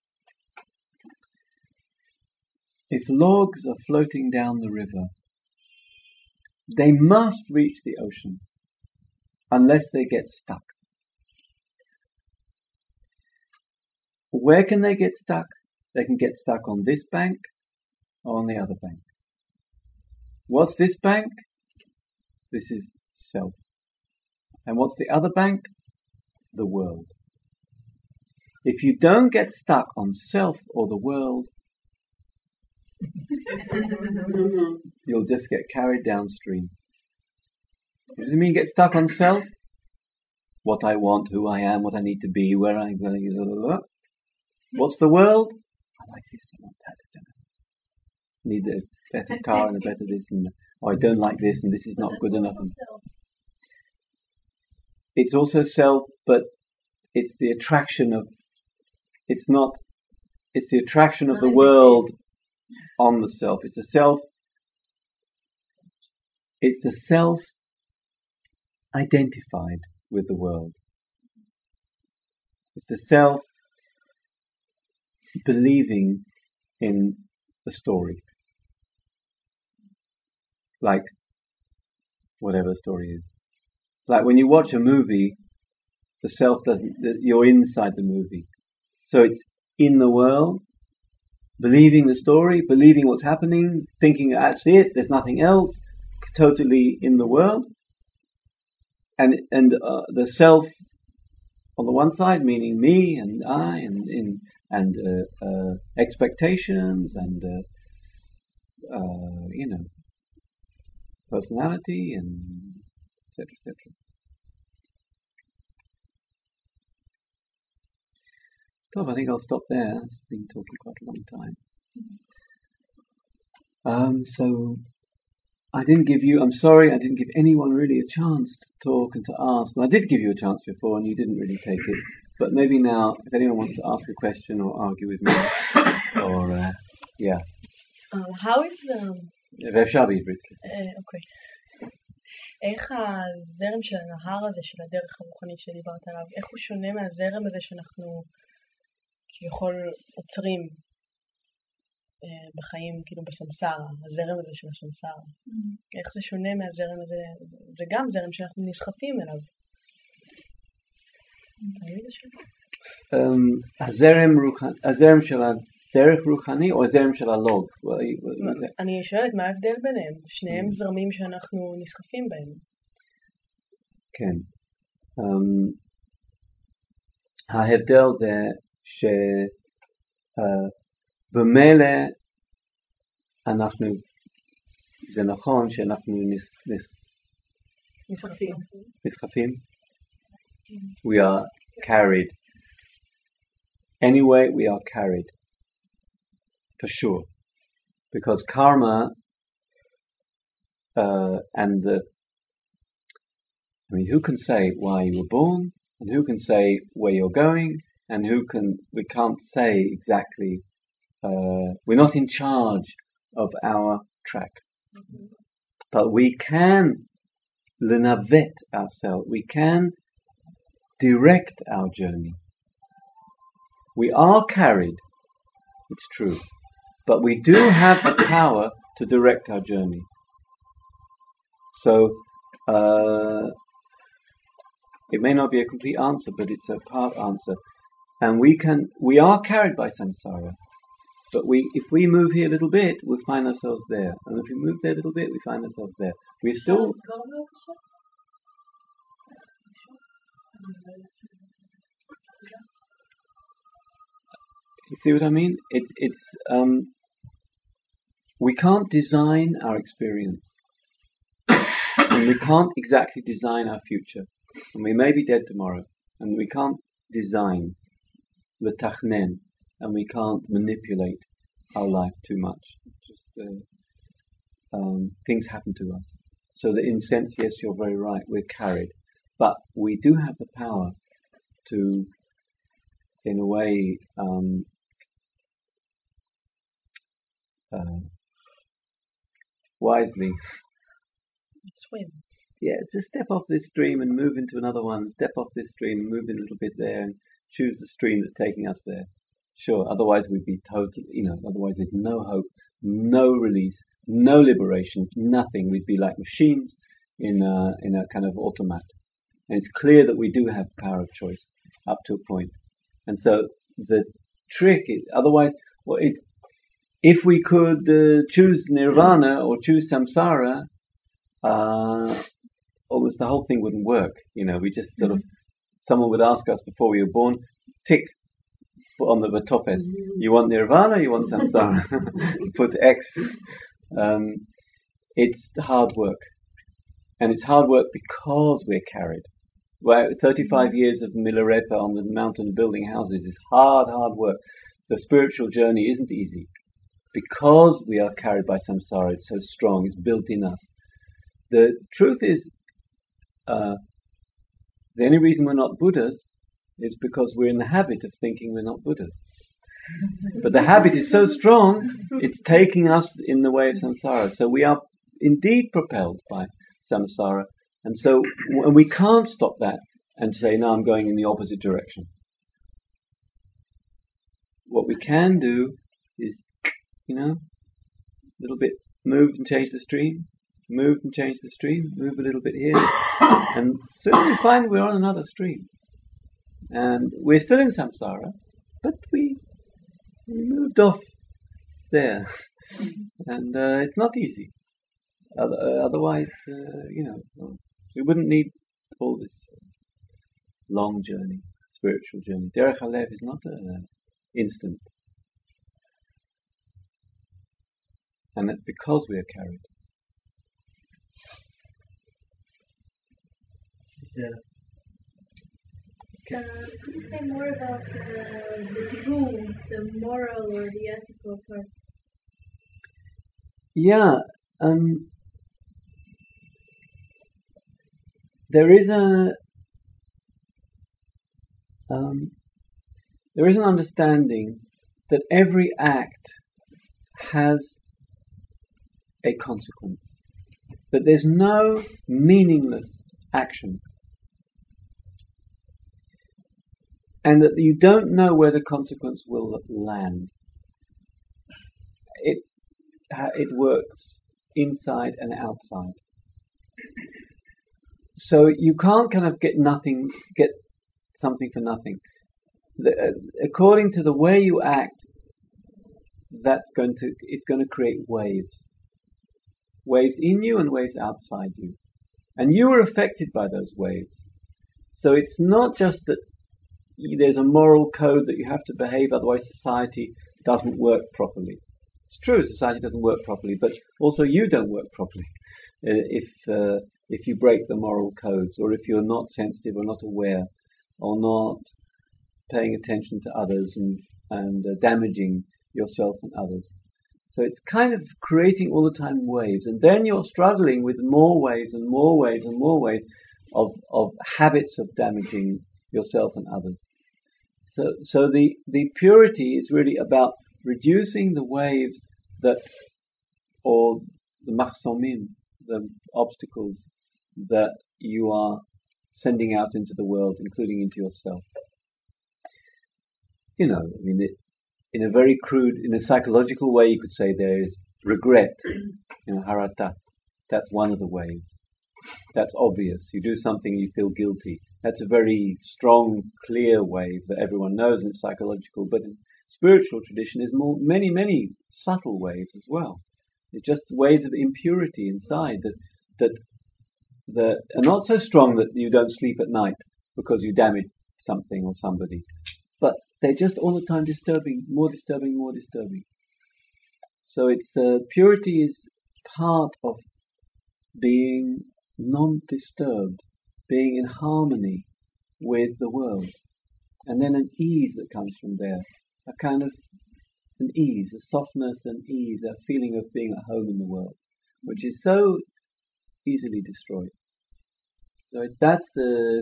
if logs are floating down the river, they must reach the ocean unless they get stuck. Where can they get stuck? They can get stuck on this bank or on the other bank. What's this bank? This is self. And what's the other bank? The world. If you don't get stuck on self or the world, you'll just get carried downstream. What does it mean get stuck on self? What I want, who I am, what I need to be, where I'm going. What's the world? I like this, I want that. I need a better car and a better this, and I don't like this, and this is not good enough. It's also self, but it's the attraction of. It's the attraction of the world on the self. It's the self identified with the world. It's the self believing in the story. Like whatever the story is. Like when you watch a movie, the self you're inside the movie. So it's in the world, believing the story, believing what's happening, thinking that's it, there's nothing else, totally in the world. And the self on the one side, meaning me and I, and expectations and personality and etc. etc. I think I'll stop there. I've been talking quite a long time. So I'm sorry I didn't give anyone really a chance to talk and to ask. Well, I did give you a chance before and you didn't really take it. But maybe now, if anyone wants to ask a question or argue with me, or, yeah. How is ואפשר בעברית. אוקיי. איך הזרם של הנהר הזה, של הדרך הרוחנית שדיברת עליו, איך הוא שונה מהזרם הזה שאנחנו כביכול עוצרים בחיים, כאילו בסמסרה, הזרם הזה של הסמסרה. איך זה שונה מהזרם הזה? זה גם זרם שאנחנו נסחפים אליו. הזרם של הדרך רוחני או הזרם של הלוג? אני שואלת מה ההבדל ביניהם? שניהם זרמים שאנחנו נסחפים בהם. כן. ההבדל זה שבמילא זה נכון שאנחנו נסחפים. We are carried. Anyway, we are carried. For sure. Because karma who can say why you were born, and who can say where you're going, and we can't say exactly, we're not in charge of our track. But we can lenavet ourselves, we can direct our journey. We are carried, it's true, but we do have the power to direct our journey. So, it may not be a complete answer, but it's a part answer. And we are carried by samsara. But if we move here a little bit, we find ourselves there. And if we move there a little bit, we find ourselves there. We're still... You see what I mean? We can't design our experience. And we can't exactly design our future. And we may be dead tomorrow. And we can't design the tachnen. And we can't manipulate our life too much. Just things happen to us. So that in a sense, yes, you're very right, we're carried. But we do have the power to, in a way, wisely swim. Yeah, so step off this stream and move into another one, step off this stream and move a little bit there and choose the stream that's taking us there. Sure, otherwise we'd be totally, otherwise there's no hope, no release, no liberation, nothing. We'd be like machines in a kind of automat. And it's clear that we do have power of choice up to a point. And so the trick is, otherwise, if we could choose nirvana or choose samsara, almost the whole thing wouldn't work. We just sort of, someone would ask us before we were born, tick, put on the top S. You want nirvana, you want samsara. Put X. It's hard work. And it's hard work because we're carried. 35 years of Milarepa on the mountain building houses is hard work. The spiritual journey isn't easy. Because we are carried by samsara, it's so strong, it's built in us. The truth is, the only reason we're not Buddhas is because we're in the habit of thinking we're not Buddhas. But the habit is so strong, it's taking us in the way of samsara. So we are indeed propelled by samsara. And so we can't stop that and say, no, I'm going in the opposite direction. What we can do is, a little bit move and change the stream, move and change the stream, move a little bit here. And soon we find we're on another stream. And we're still in samsara, but we moved off there. And it's not easy. Otherwise, we wouldn't need all this long journey, spiritual journey. Derech Halev is not an instant. And that's because we are carried. Yeah. Could you say more about the tikkun, the moral or the ethical part? Yeah. There is an understanding that every act has a consequence. That there's no meaningless action. and that you don't know where the consequence will land. It works inside and outside. So you can't kind of get something for nothing. According to the way you act, it's going to create waves in you and waves outside you, and you are affected by those waves. So it's not just that there's a moral code that you have to behave, otherwise society doesn't work properly. It's true, society doesn't work properly, but also you don't work properly if you break the moral codes, or if you're not sensitive or not aware or not paying attention to others and damaging yourself and others. So it's kind of creating all the time waves, and then you're struggling with more waves and more waves and more waves of habits of damaging yourself and others. So the purity is really about reducing the waves or the mahsomim, the obstacles that you are sending out into the world, including into yourself. In a very crude, in a psychological way, you could say there is regret, harata. That's one of the waves. That's obvious. You do something, you feel guilty. That's a very strong, clear wave that everyone knows, and it's psychological. But in spiritual tradition, there's many, many subtle waves as well. It's just waves of impurity inside that are not so strong that you don't sleep at night because you damage something or somebody. But they're just all the time disturbing, more disturbing, more disturbing. So it's purity is part of being non-disturbed, being in harmony with the world, and then an ease that comes from there, a kind of an ease, a softness and ease, a feeling of being at home in the world, which is so easily destroyed. So that's the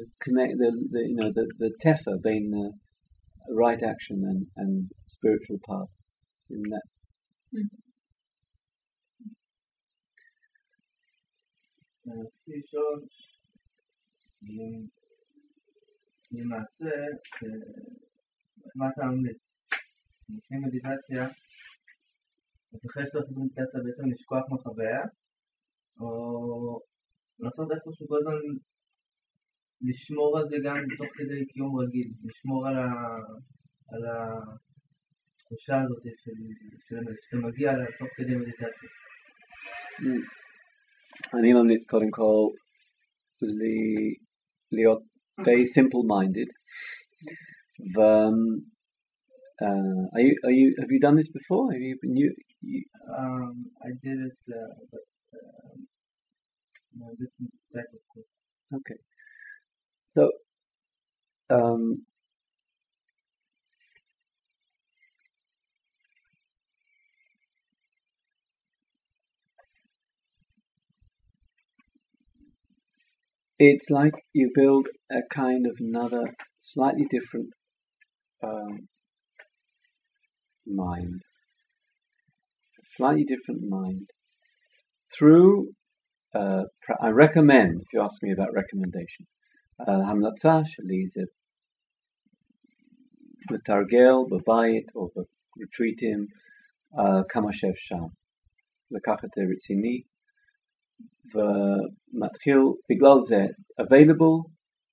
tefer between right action and spiritual path. It's in that. רציתי לשאול, למעשה, מה אתה ממליץ? לפני מדיטציה, אז אחרי שאתה עושה מדיטציה בעצם לשכוח מהחוויה, או לעשות איפשהו כל הזמן לשמור על זה גם תוך כדי קיום רגיל, לשמור על התחושה הזאת שאתה מגיע תוך כדי מדיטציה. אני ממליץ קודם כל להיות very simple-minded. Have you done this before? I did it, but different type of course. Okay. So, it's like you build a kind of another, slightly different mind. A slightly different mind. Through, I recommend, if you ask me about recommendation, המלצה שלי זה לתרגל בבית או בretreating כמה שאפשר. לקחת את זה רציני, ומתחיל, בגלל זה available,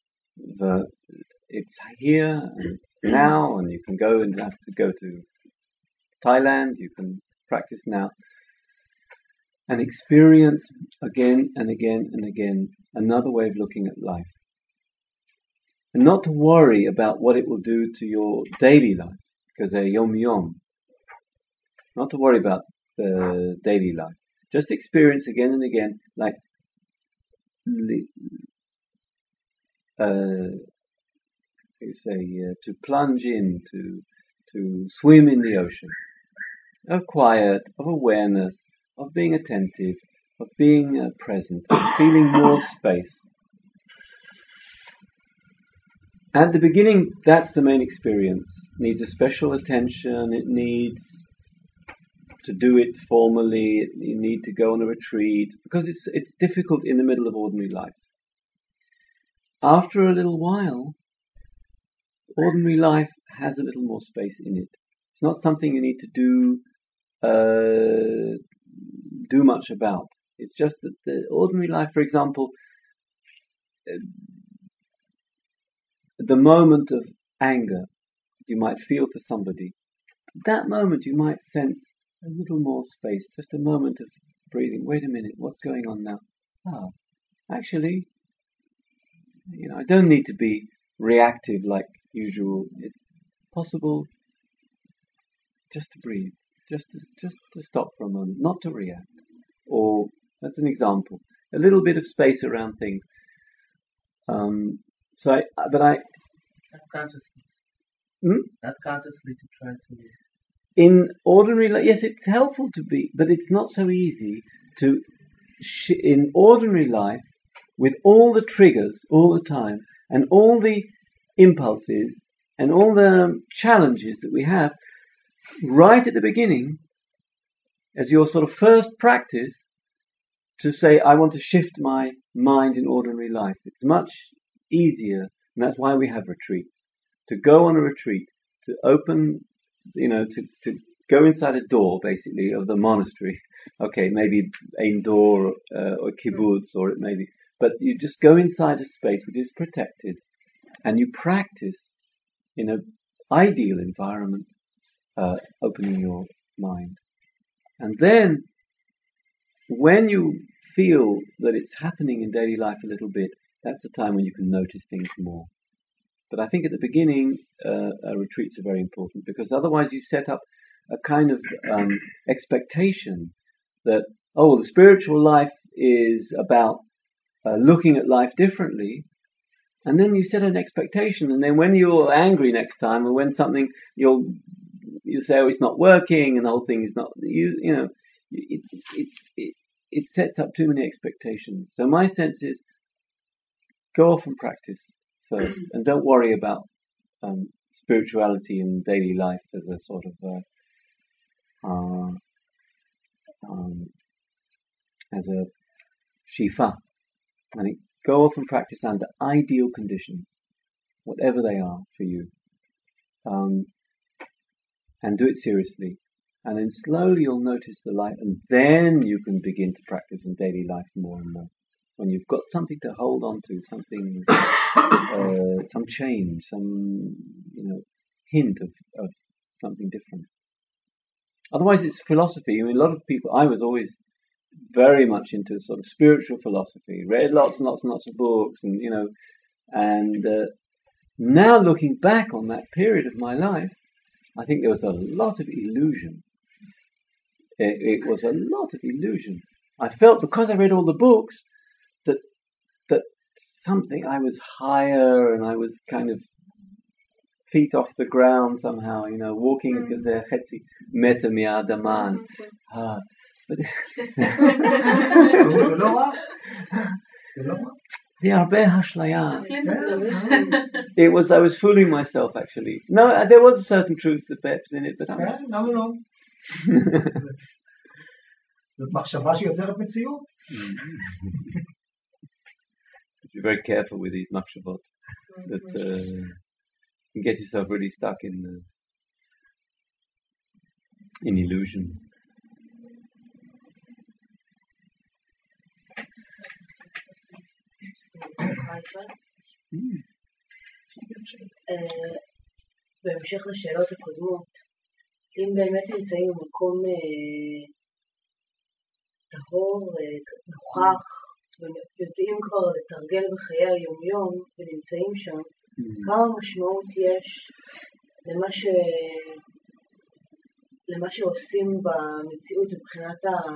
it's here and it's now, and you can go and have to go to Thailand, you can practice now, and experience again and again and again another way of looking at life. And not to worry about what it will do to your daily life, because they're yom-yom. Not to worry about the daily life. Just experience again and again, like to plunge in, to swim in the ocean, of quiet, of awareness, of being attentive, of being present, of feeling more space. At the beginning, that's the main experience. It needs a special attention, it needs to do it formally, you need to go on a retreat, because it's difficult in the middle of ordinary life. After a little while, ordinary life has a little more space in it. It's not something you need to do much about. It's just that the ordinary life, for example, the moment of anger you might feel for somebody, that moment you might sense a little more space, just a moment of breathing. Wait a minute, what's going on now? Actually, I don't need to be reactive like usual. It's possible just to breathe, just to stop for a moment, not to react. Or, that's an example, a little bit of space around things. Not consciously. Not consciously to try to. In ordinary life, yes, it's helpful to be, but it's not so easy to. In ordinary life, with all the triggers all the time, and all the impulses, and all the challenges that we have, right at the beginning, as your sort of first practice, to say, I want to shift my mind in ordinary life. It's much easier, and that's why we have retreats. To go on a retreat, to open, to go inside a door, basically, of the monastery. Okay, maybe a door or kibbutz, or it may be, but you just go inside a space which is protected, and you practice in an ideal environment, opening your mind. And then, when you feel that it's happening in daily life a little bit, that's the time when you can notice things more. But I think at the beginning, retreats are very important, because otherwise you set up a kind of expectation that, the spiritual life is about looking at life differently, and then you set an expectation, and then when you're angry next time, or when something, you say, it's not working, and the whole thing is not, it sets up too many expectations. So my sense is, go off and practice first, and don't worry about spirituality in daily life as a sort of as a shifa. I think go off and practice under ideal conditions, whatever they are for you, and do it seriously. And then slowly you'll notice the light, and then you can begin to practice in daily life more and more. When you've got something to hold on to, something, some change, some hint of something different. Otherwise, it's philosophy. I mean, a lot of people. I was always very much into sort of spiritual philosophy. Read lots and lots and lots of books, and now looking back on that period of my life, I think there was a lot of illusion. It was a lot of illusion. I felt, because I read all the books, that something, I was higher, and I was kind of feet off the ground somehow, walking כזה חצי מטר מהאדמה. זה לא רע. זה הרבה אשליה. I was fooling myself, actually. No, there was a certain truth that perhaps in it, but I was... למה לא? זאת מחשבה שיוצרת מציאות. Be very careful with these machshavot, that you get yourself really stuck in illusion. בהמשך לשאלות הקודמות, אם באמת נמצאים במקום טהור, נוכח, ויודעים כבר לתרגל בחיי היום-יום ונמצאים שם, כמה משמעות יש למה שעושים במציאות מבחינת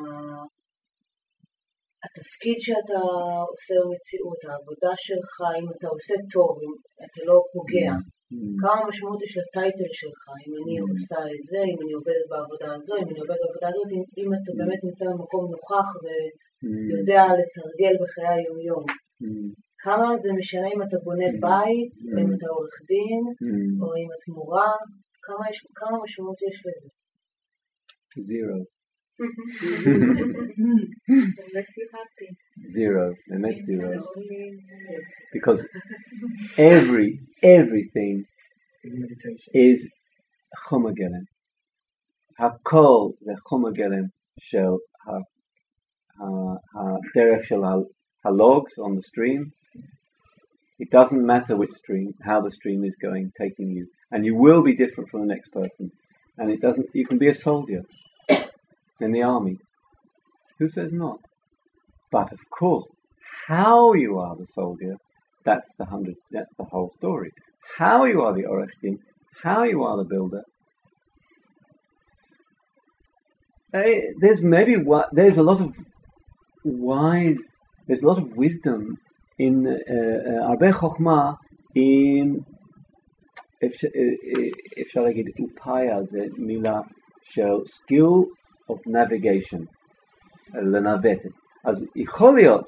התפקיד שאתה עושה במציאות, העבודה שלך, אם אתה עושה טוב, אם אתה לא פוגע, כמה משמעות יש לטייטל שלך, אם אני עושה את זה, אם אני עובדת בעבודה הזו, אם אני עובדת בעבודה הזאת, אם אתה באמת נמצא במקום נוכח ויודע לתרגל בחיי היום-יום. כמה זה משנה אם אתה בונה בית, או אם אתה עורך דין, או אם את מורה, כמה משמעות יש לזה? Zero. Unless you're happy. Zero. They make zero. Because everything is חומר גלם. הכל זה חומר גלם של הדרך של logs on the stream. It doesn't matter which stream, how the stream is going, taking you, and you will be different from the next person. And it doesn't. You can be a soldier in the army. Who says not? But of course, how you are the soldier, that's the whole story. How you are the Orech Din, how you are the builder. There's a lot of wisdom in הרבה חוכמה in אפשר להגיד אופאיה, זה מילה של skill of navigation, לנווט. אז יכול להיות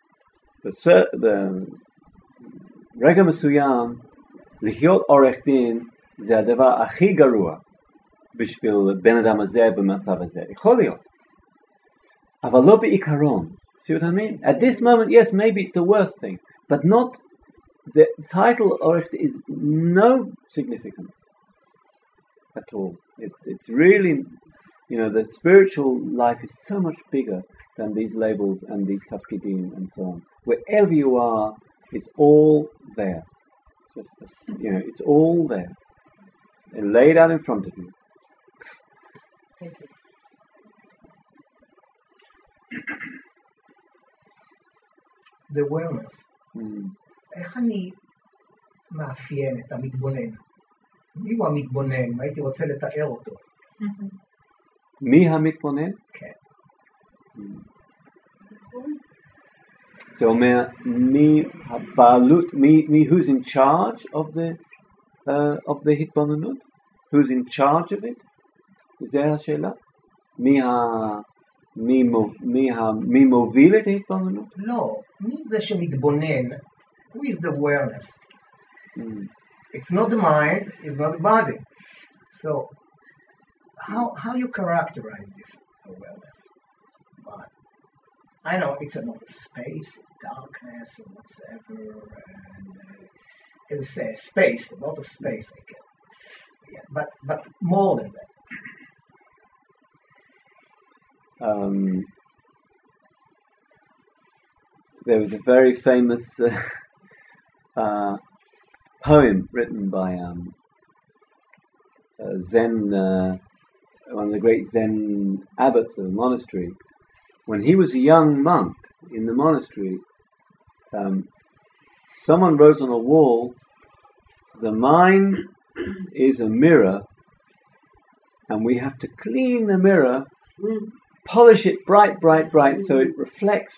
שברגע מסוים לחיות עורך דין זה הדבר הכי גרוע בשביל בן אדם הזה במצב הזה, יכול להיות, אבל לא בעיקרון. See what I mean? At this moment, yes, maybe it's the worst thing, but not the title Orech is no significance at all. It's really, the spiritual life is so much bigger than these labels and these tafkidim and so on. Wherever you are, it's all there. It's all there and laid out in front of you. Thank you. The awareness. איך אני מאפיין את המתבונן? מי הוא המתבונן? הייתי רוצה לתאר אותו. מי המתבונן? כן. זה אומר מי הבעלות, מי who's in charge of the התבוננות? Who's in charge of it? זה השאלה? מי מוביל את ההתבוננות? לא, מי זה שמתבונן? Who is the awareness? It's not the mind, it's not the body. So, how you characterize this awareness? But I know it's another space, darkness, or whatever, and as I say, space, a lot of space, I guess. Yeah, but more than that. There was a very famous poem written by Zen, one of the great Zen abbots of the monastery. When he was a young monk in the monastery, someone wrote on a wall, "The mind is a mirror, and we have to clean the mirror, polish it bright, so it reflects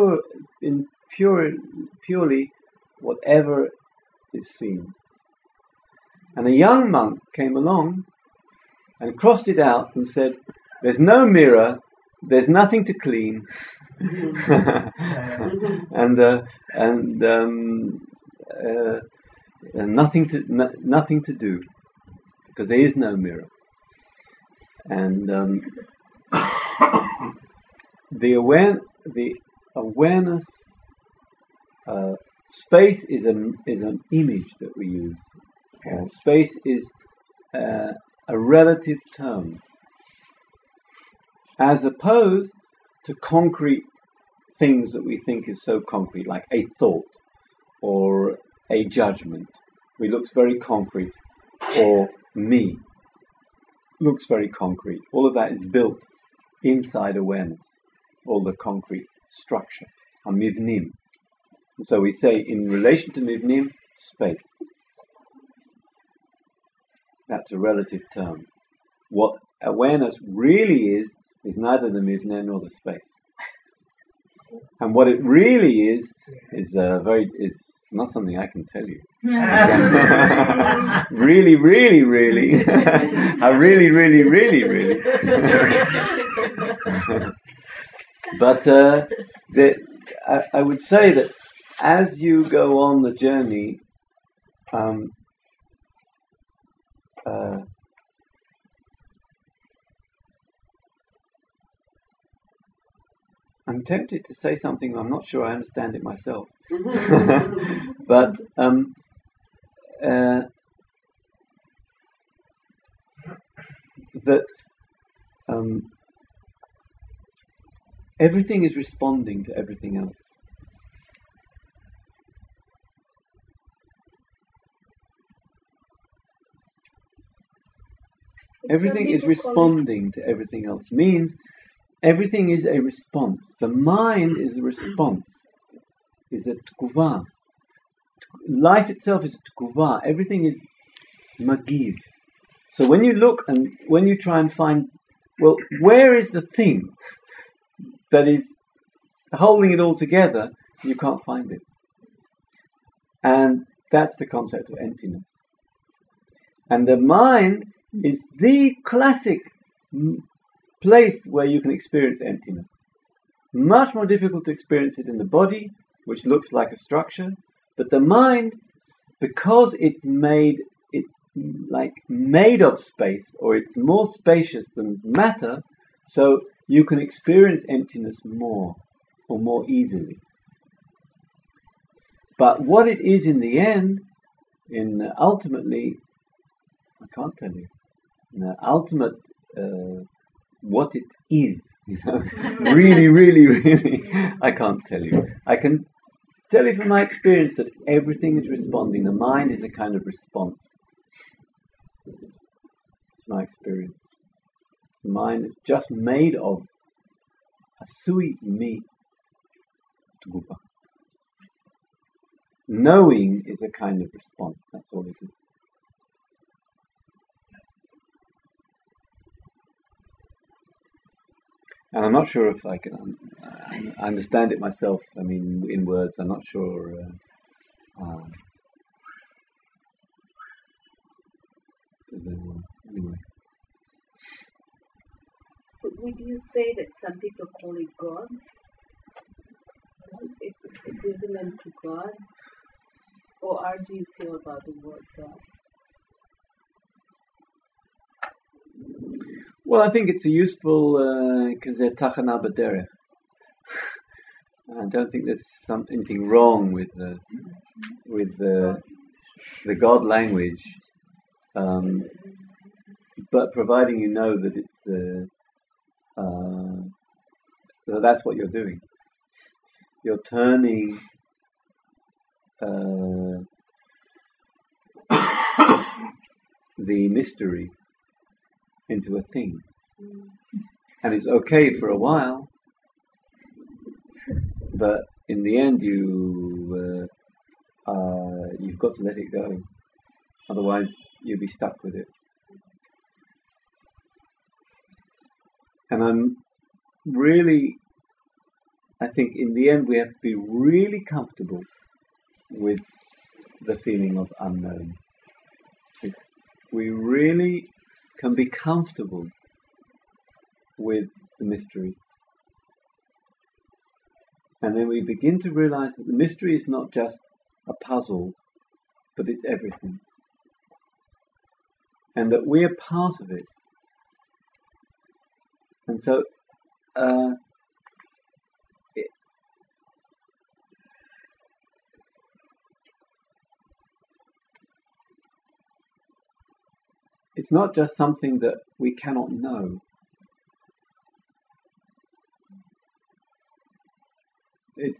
purely whatever is seen." And a young monk came along and crossed it out and said, "There's no mirror, there's nothing to clean, and nothing to do, because there is no mirror." And the awareness, space is an image that we use. Space is a relative term, as opposed to concrete things that we think is so concrete, like a thought or a judgment, which looks very concrete, or me looks very concrete. All of that is built inside awareness, all the concrete structure, mivnim. So we say in relation to mivnim, space. That's a relative term. What awareness really is neither the mivne nor the space. And what it really is not something I can tell you. Really. really. But I would say that as you go on the journey, I'm tempted to say something, I'm not sure I understand it myself. But that everything is responding to everything else. Everything is responding to everything else. Means everything is a response. The mind is a response, is a tkuva. Life itself is a tkuva. Everything is magiv. So when you look and when you try and find, well, where is the thing that is holding it all together, you can't find it. And that's the concept of emptiness. And the mind is the classic place where you can experience emptiness. Much more difficult to experience it in the body, which looks like a structure, but the mind, because it's made of space, or it's more spacious than matter, so you can experience emptiness more or more easily. But what it is in the end, ultimately, I can't tell you. In the ultimate, what it is, really, really, really, I can't tell you. I can tell you from my experience that everything is responding. The mind is a kind of response. It's my experience. The mind is just made of asui mi tguba. Knowing is a kind of response. That's all it is. And I'm not sure if I can understand it myself. I mean, in words, I'm not sure. Anyway. But would you say that some people call it God? Is it equivalent to God? Or how do you feel about the word God? Well, I think it's a useful because they're tachana b'derech. I don't think there's anything wrong with the God language, but providing you know that it's that's what you're doing. You're turning the mystery into a thing, and it's okay for a while, but in the end you've got to let it go, otherwise you'll be stuck with it. And I think in the end we have to be really comfortable with the feeling of unknown. If we really can be comfortable with the mystery, and then we begin to realize that the mystery is not just a puzzle, but it's everything, and that we are part of it. And so it's not just something that we cannot know. It's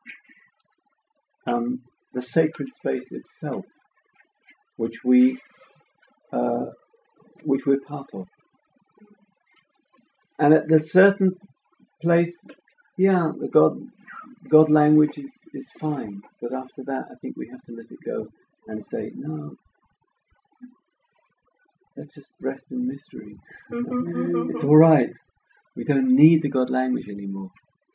the sacred space itself, which we're part of. And at a certain place, the God language is fine. But after that, I think we have to let it go and say, no, let's just rest in mystery. It's all right. We don't need the God language anymore.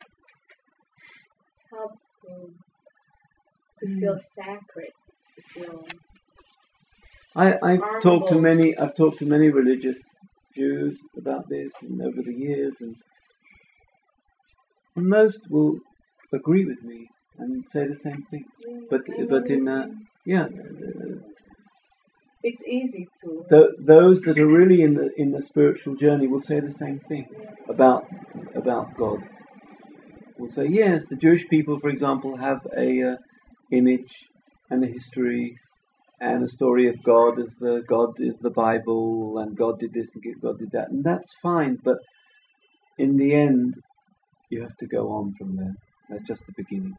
Helps to feel sacred. To feel I've talked to many religious Jews about this, and over the years, and most will agree with me and say the same thing. But it's easy to. Those that are really in the spiritual journey will say the same thing about God. Will say, yes, the Jewish people, for example, have a image and a history and the story of God is the Bible, and God did this and God did that, and that's fine. But in the end, you have to go on from there. That's just the beginning.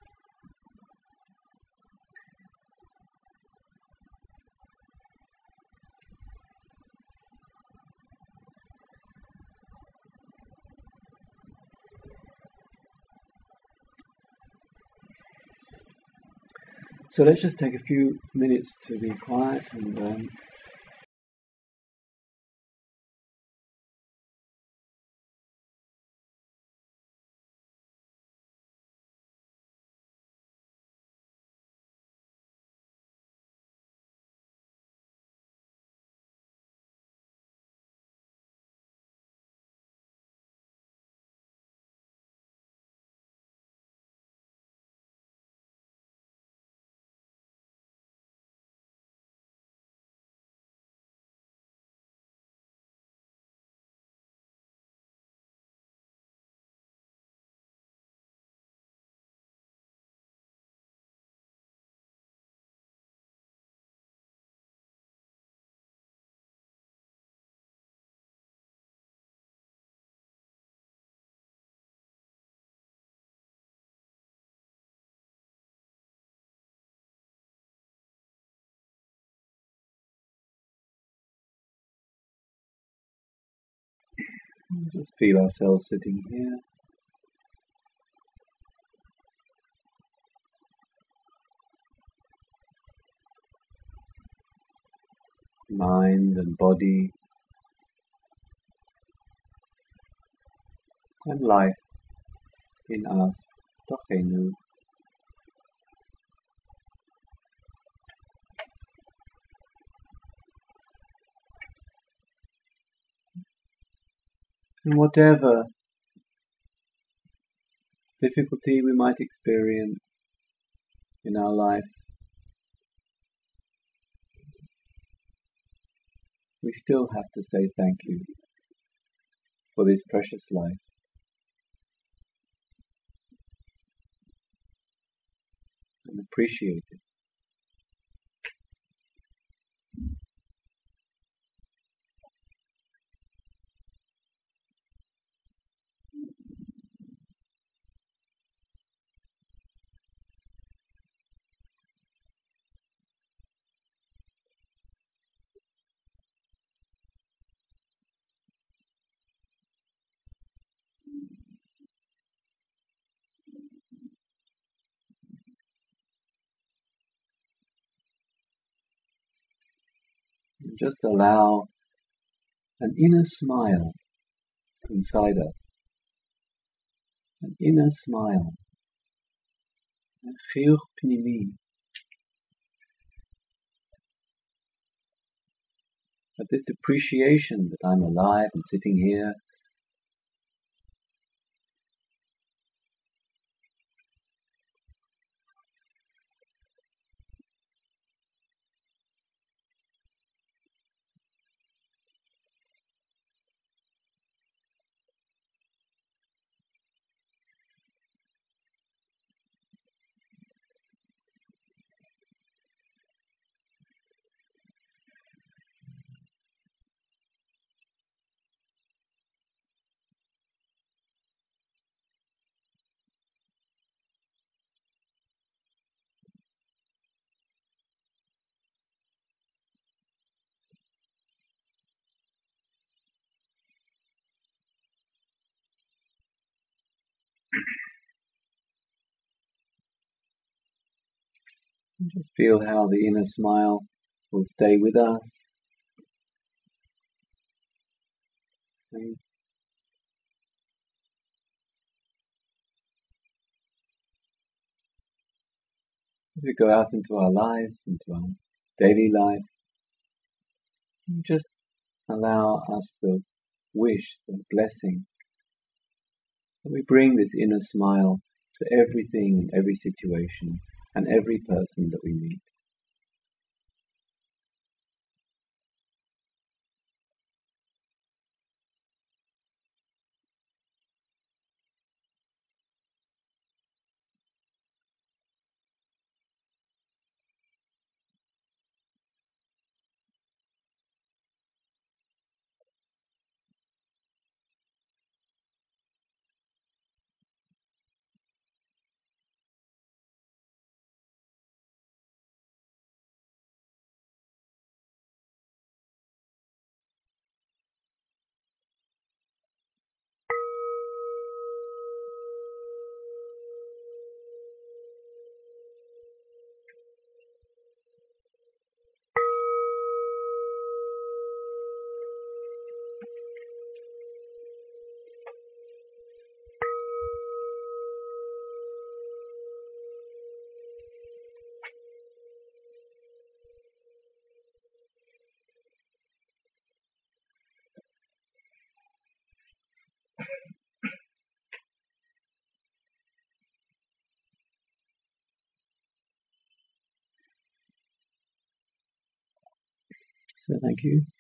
So let's just take a few minutes to be quiet and just feel ourselves sitting here. Mind and body and life in us, Tochenu. And whatever difficulty we might experience in our life, we still have to say thank you for this precious life and appreciate it. And just allow an inner smile inside us, an inner smile, a חיוך פנימי, at this appreciation that I'm alive and sitting here. And just feel how the inner smile will stay with us. And as we go out into our lives, into our daily life, just allow us the wish, the blessing, that we bring this inner smile to everything, every situation, and every person that we meet. So thank you.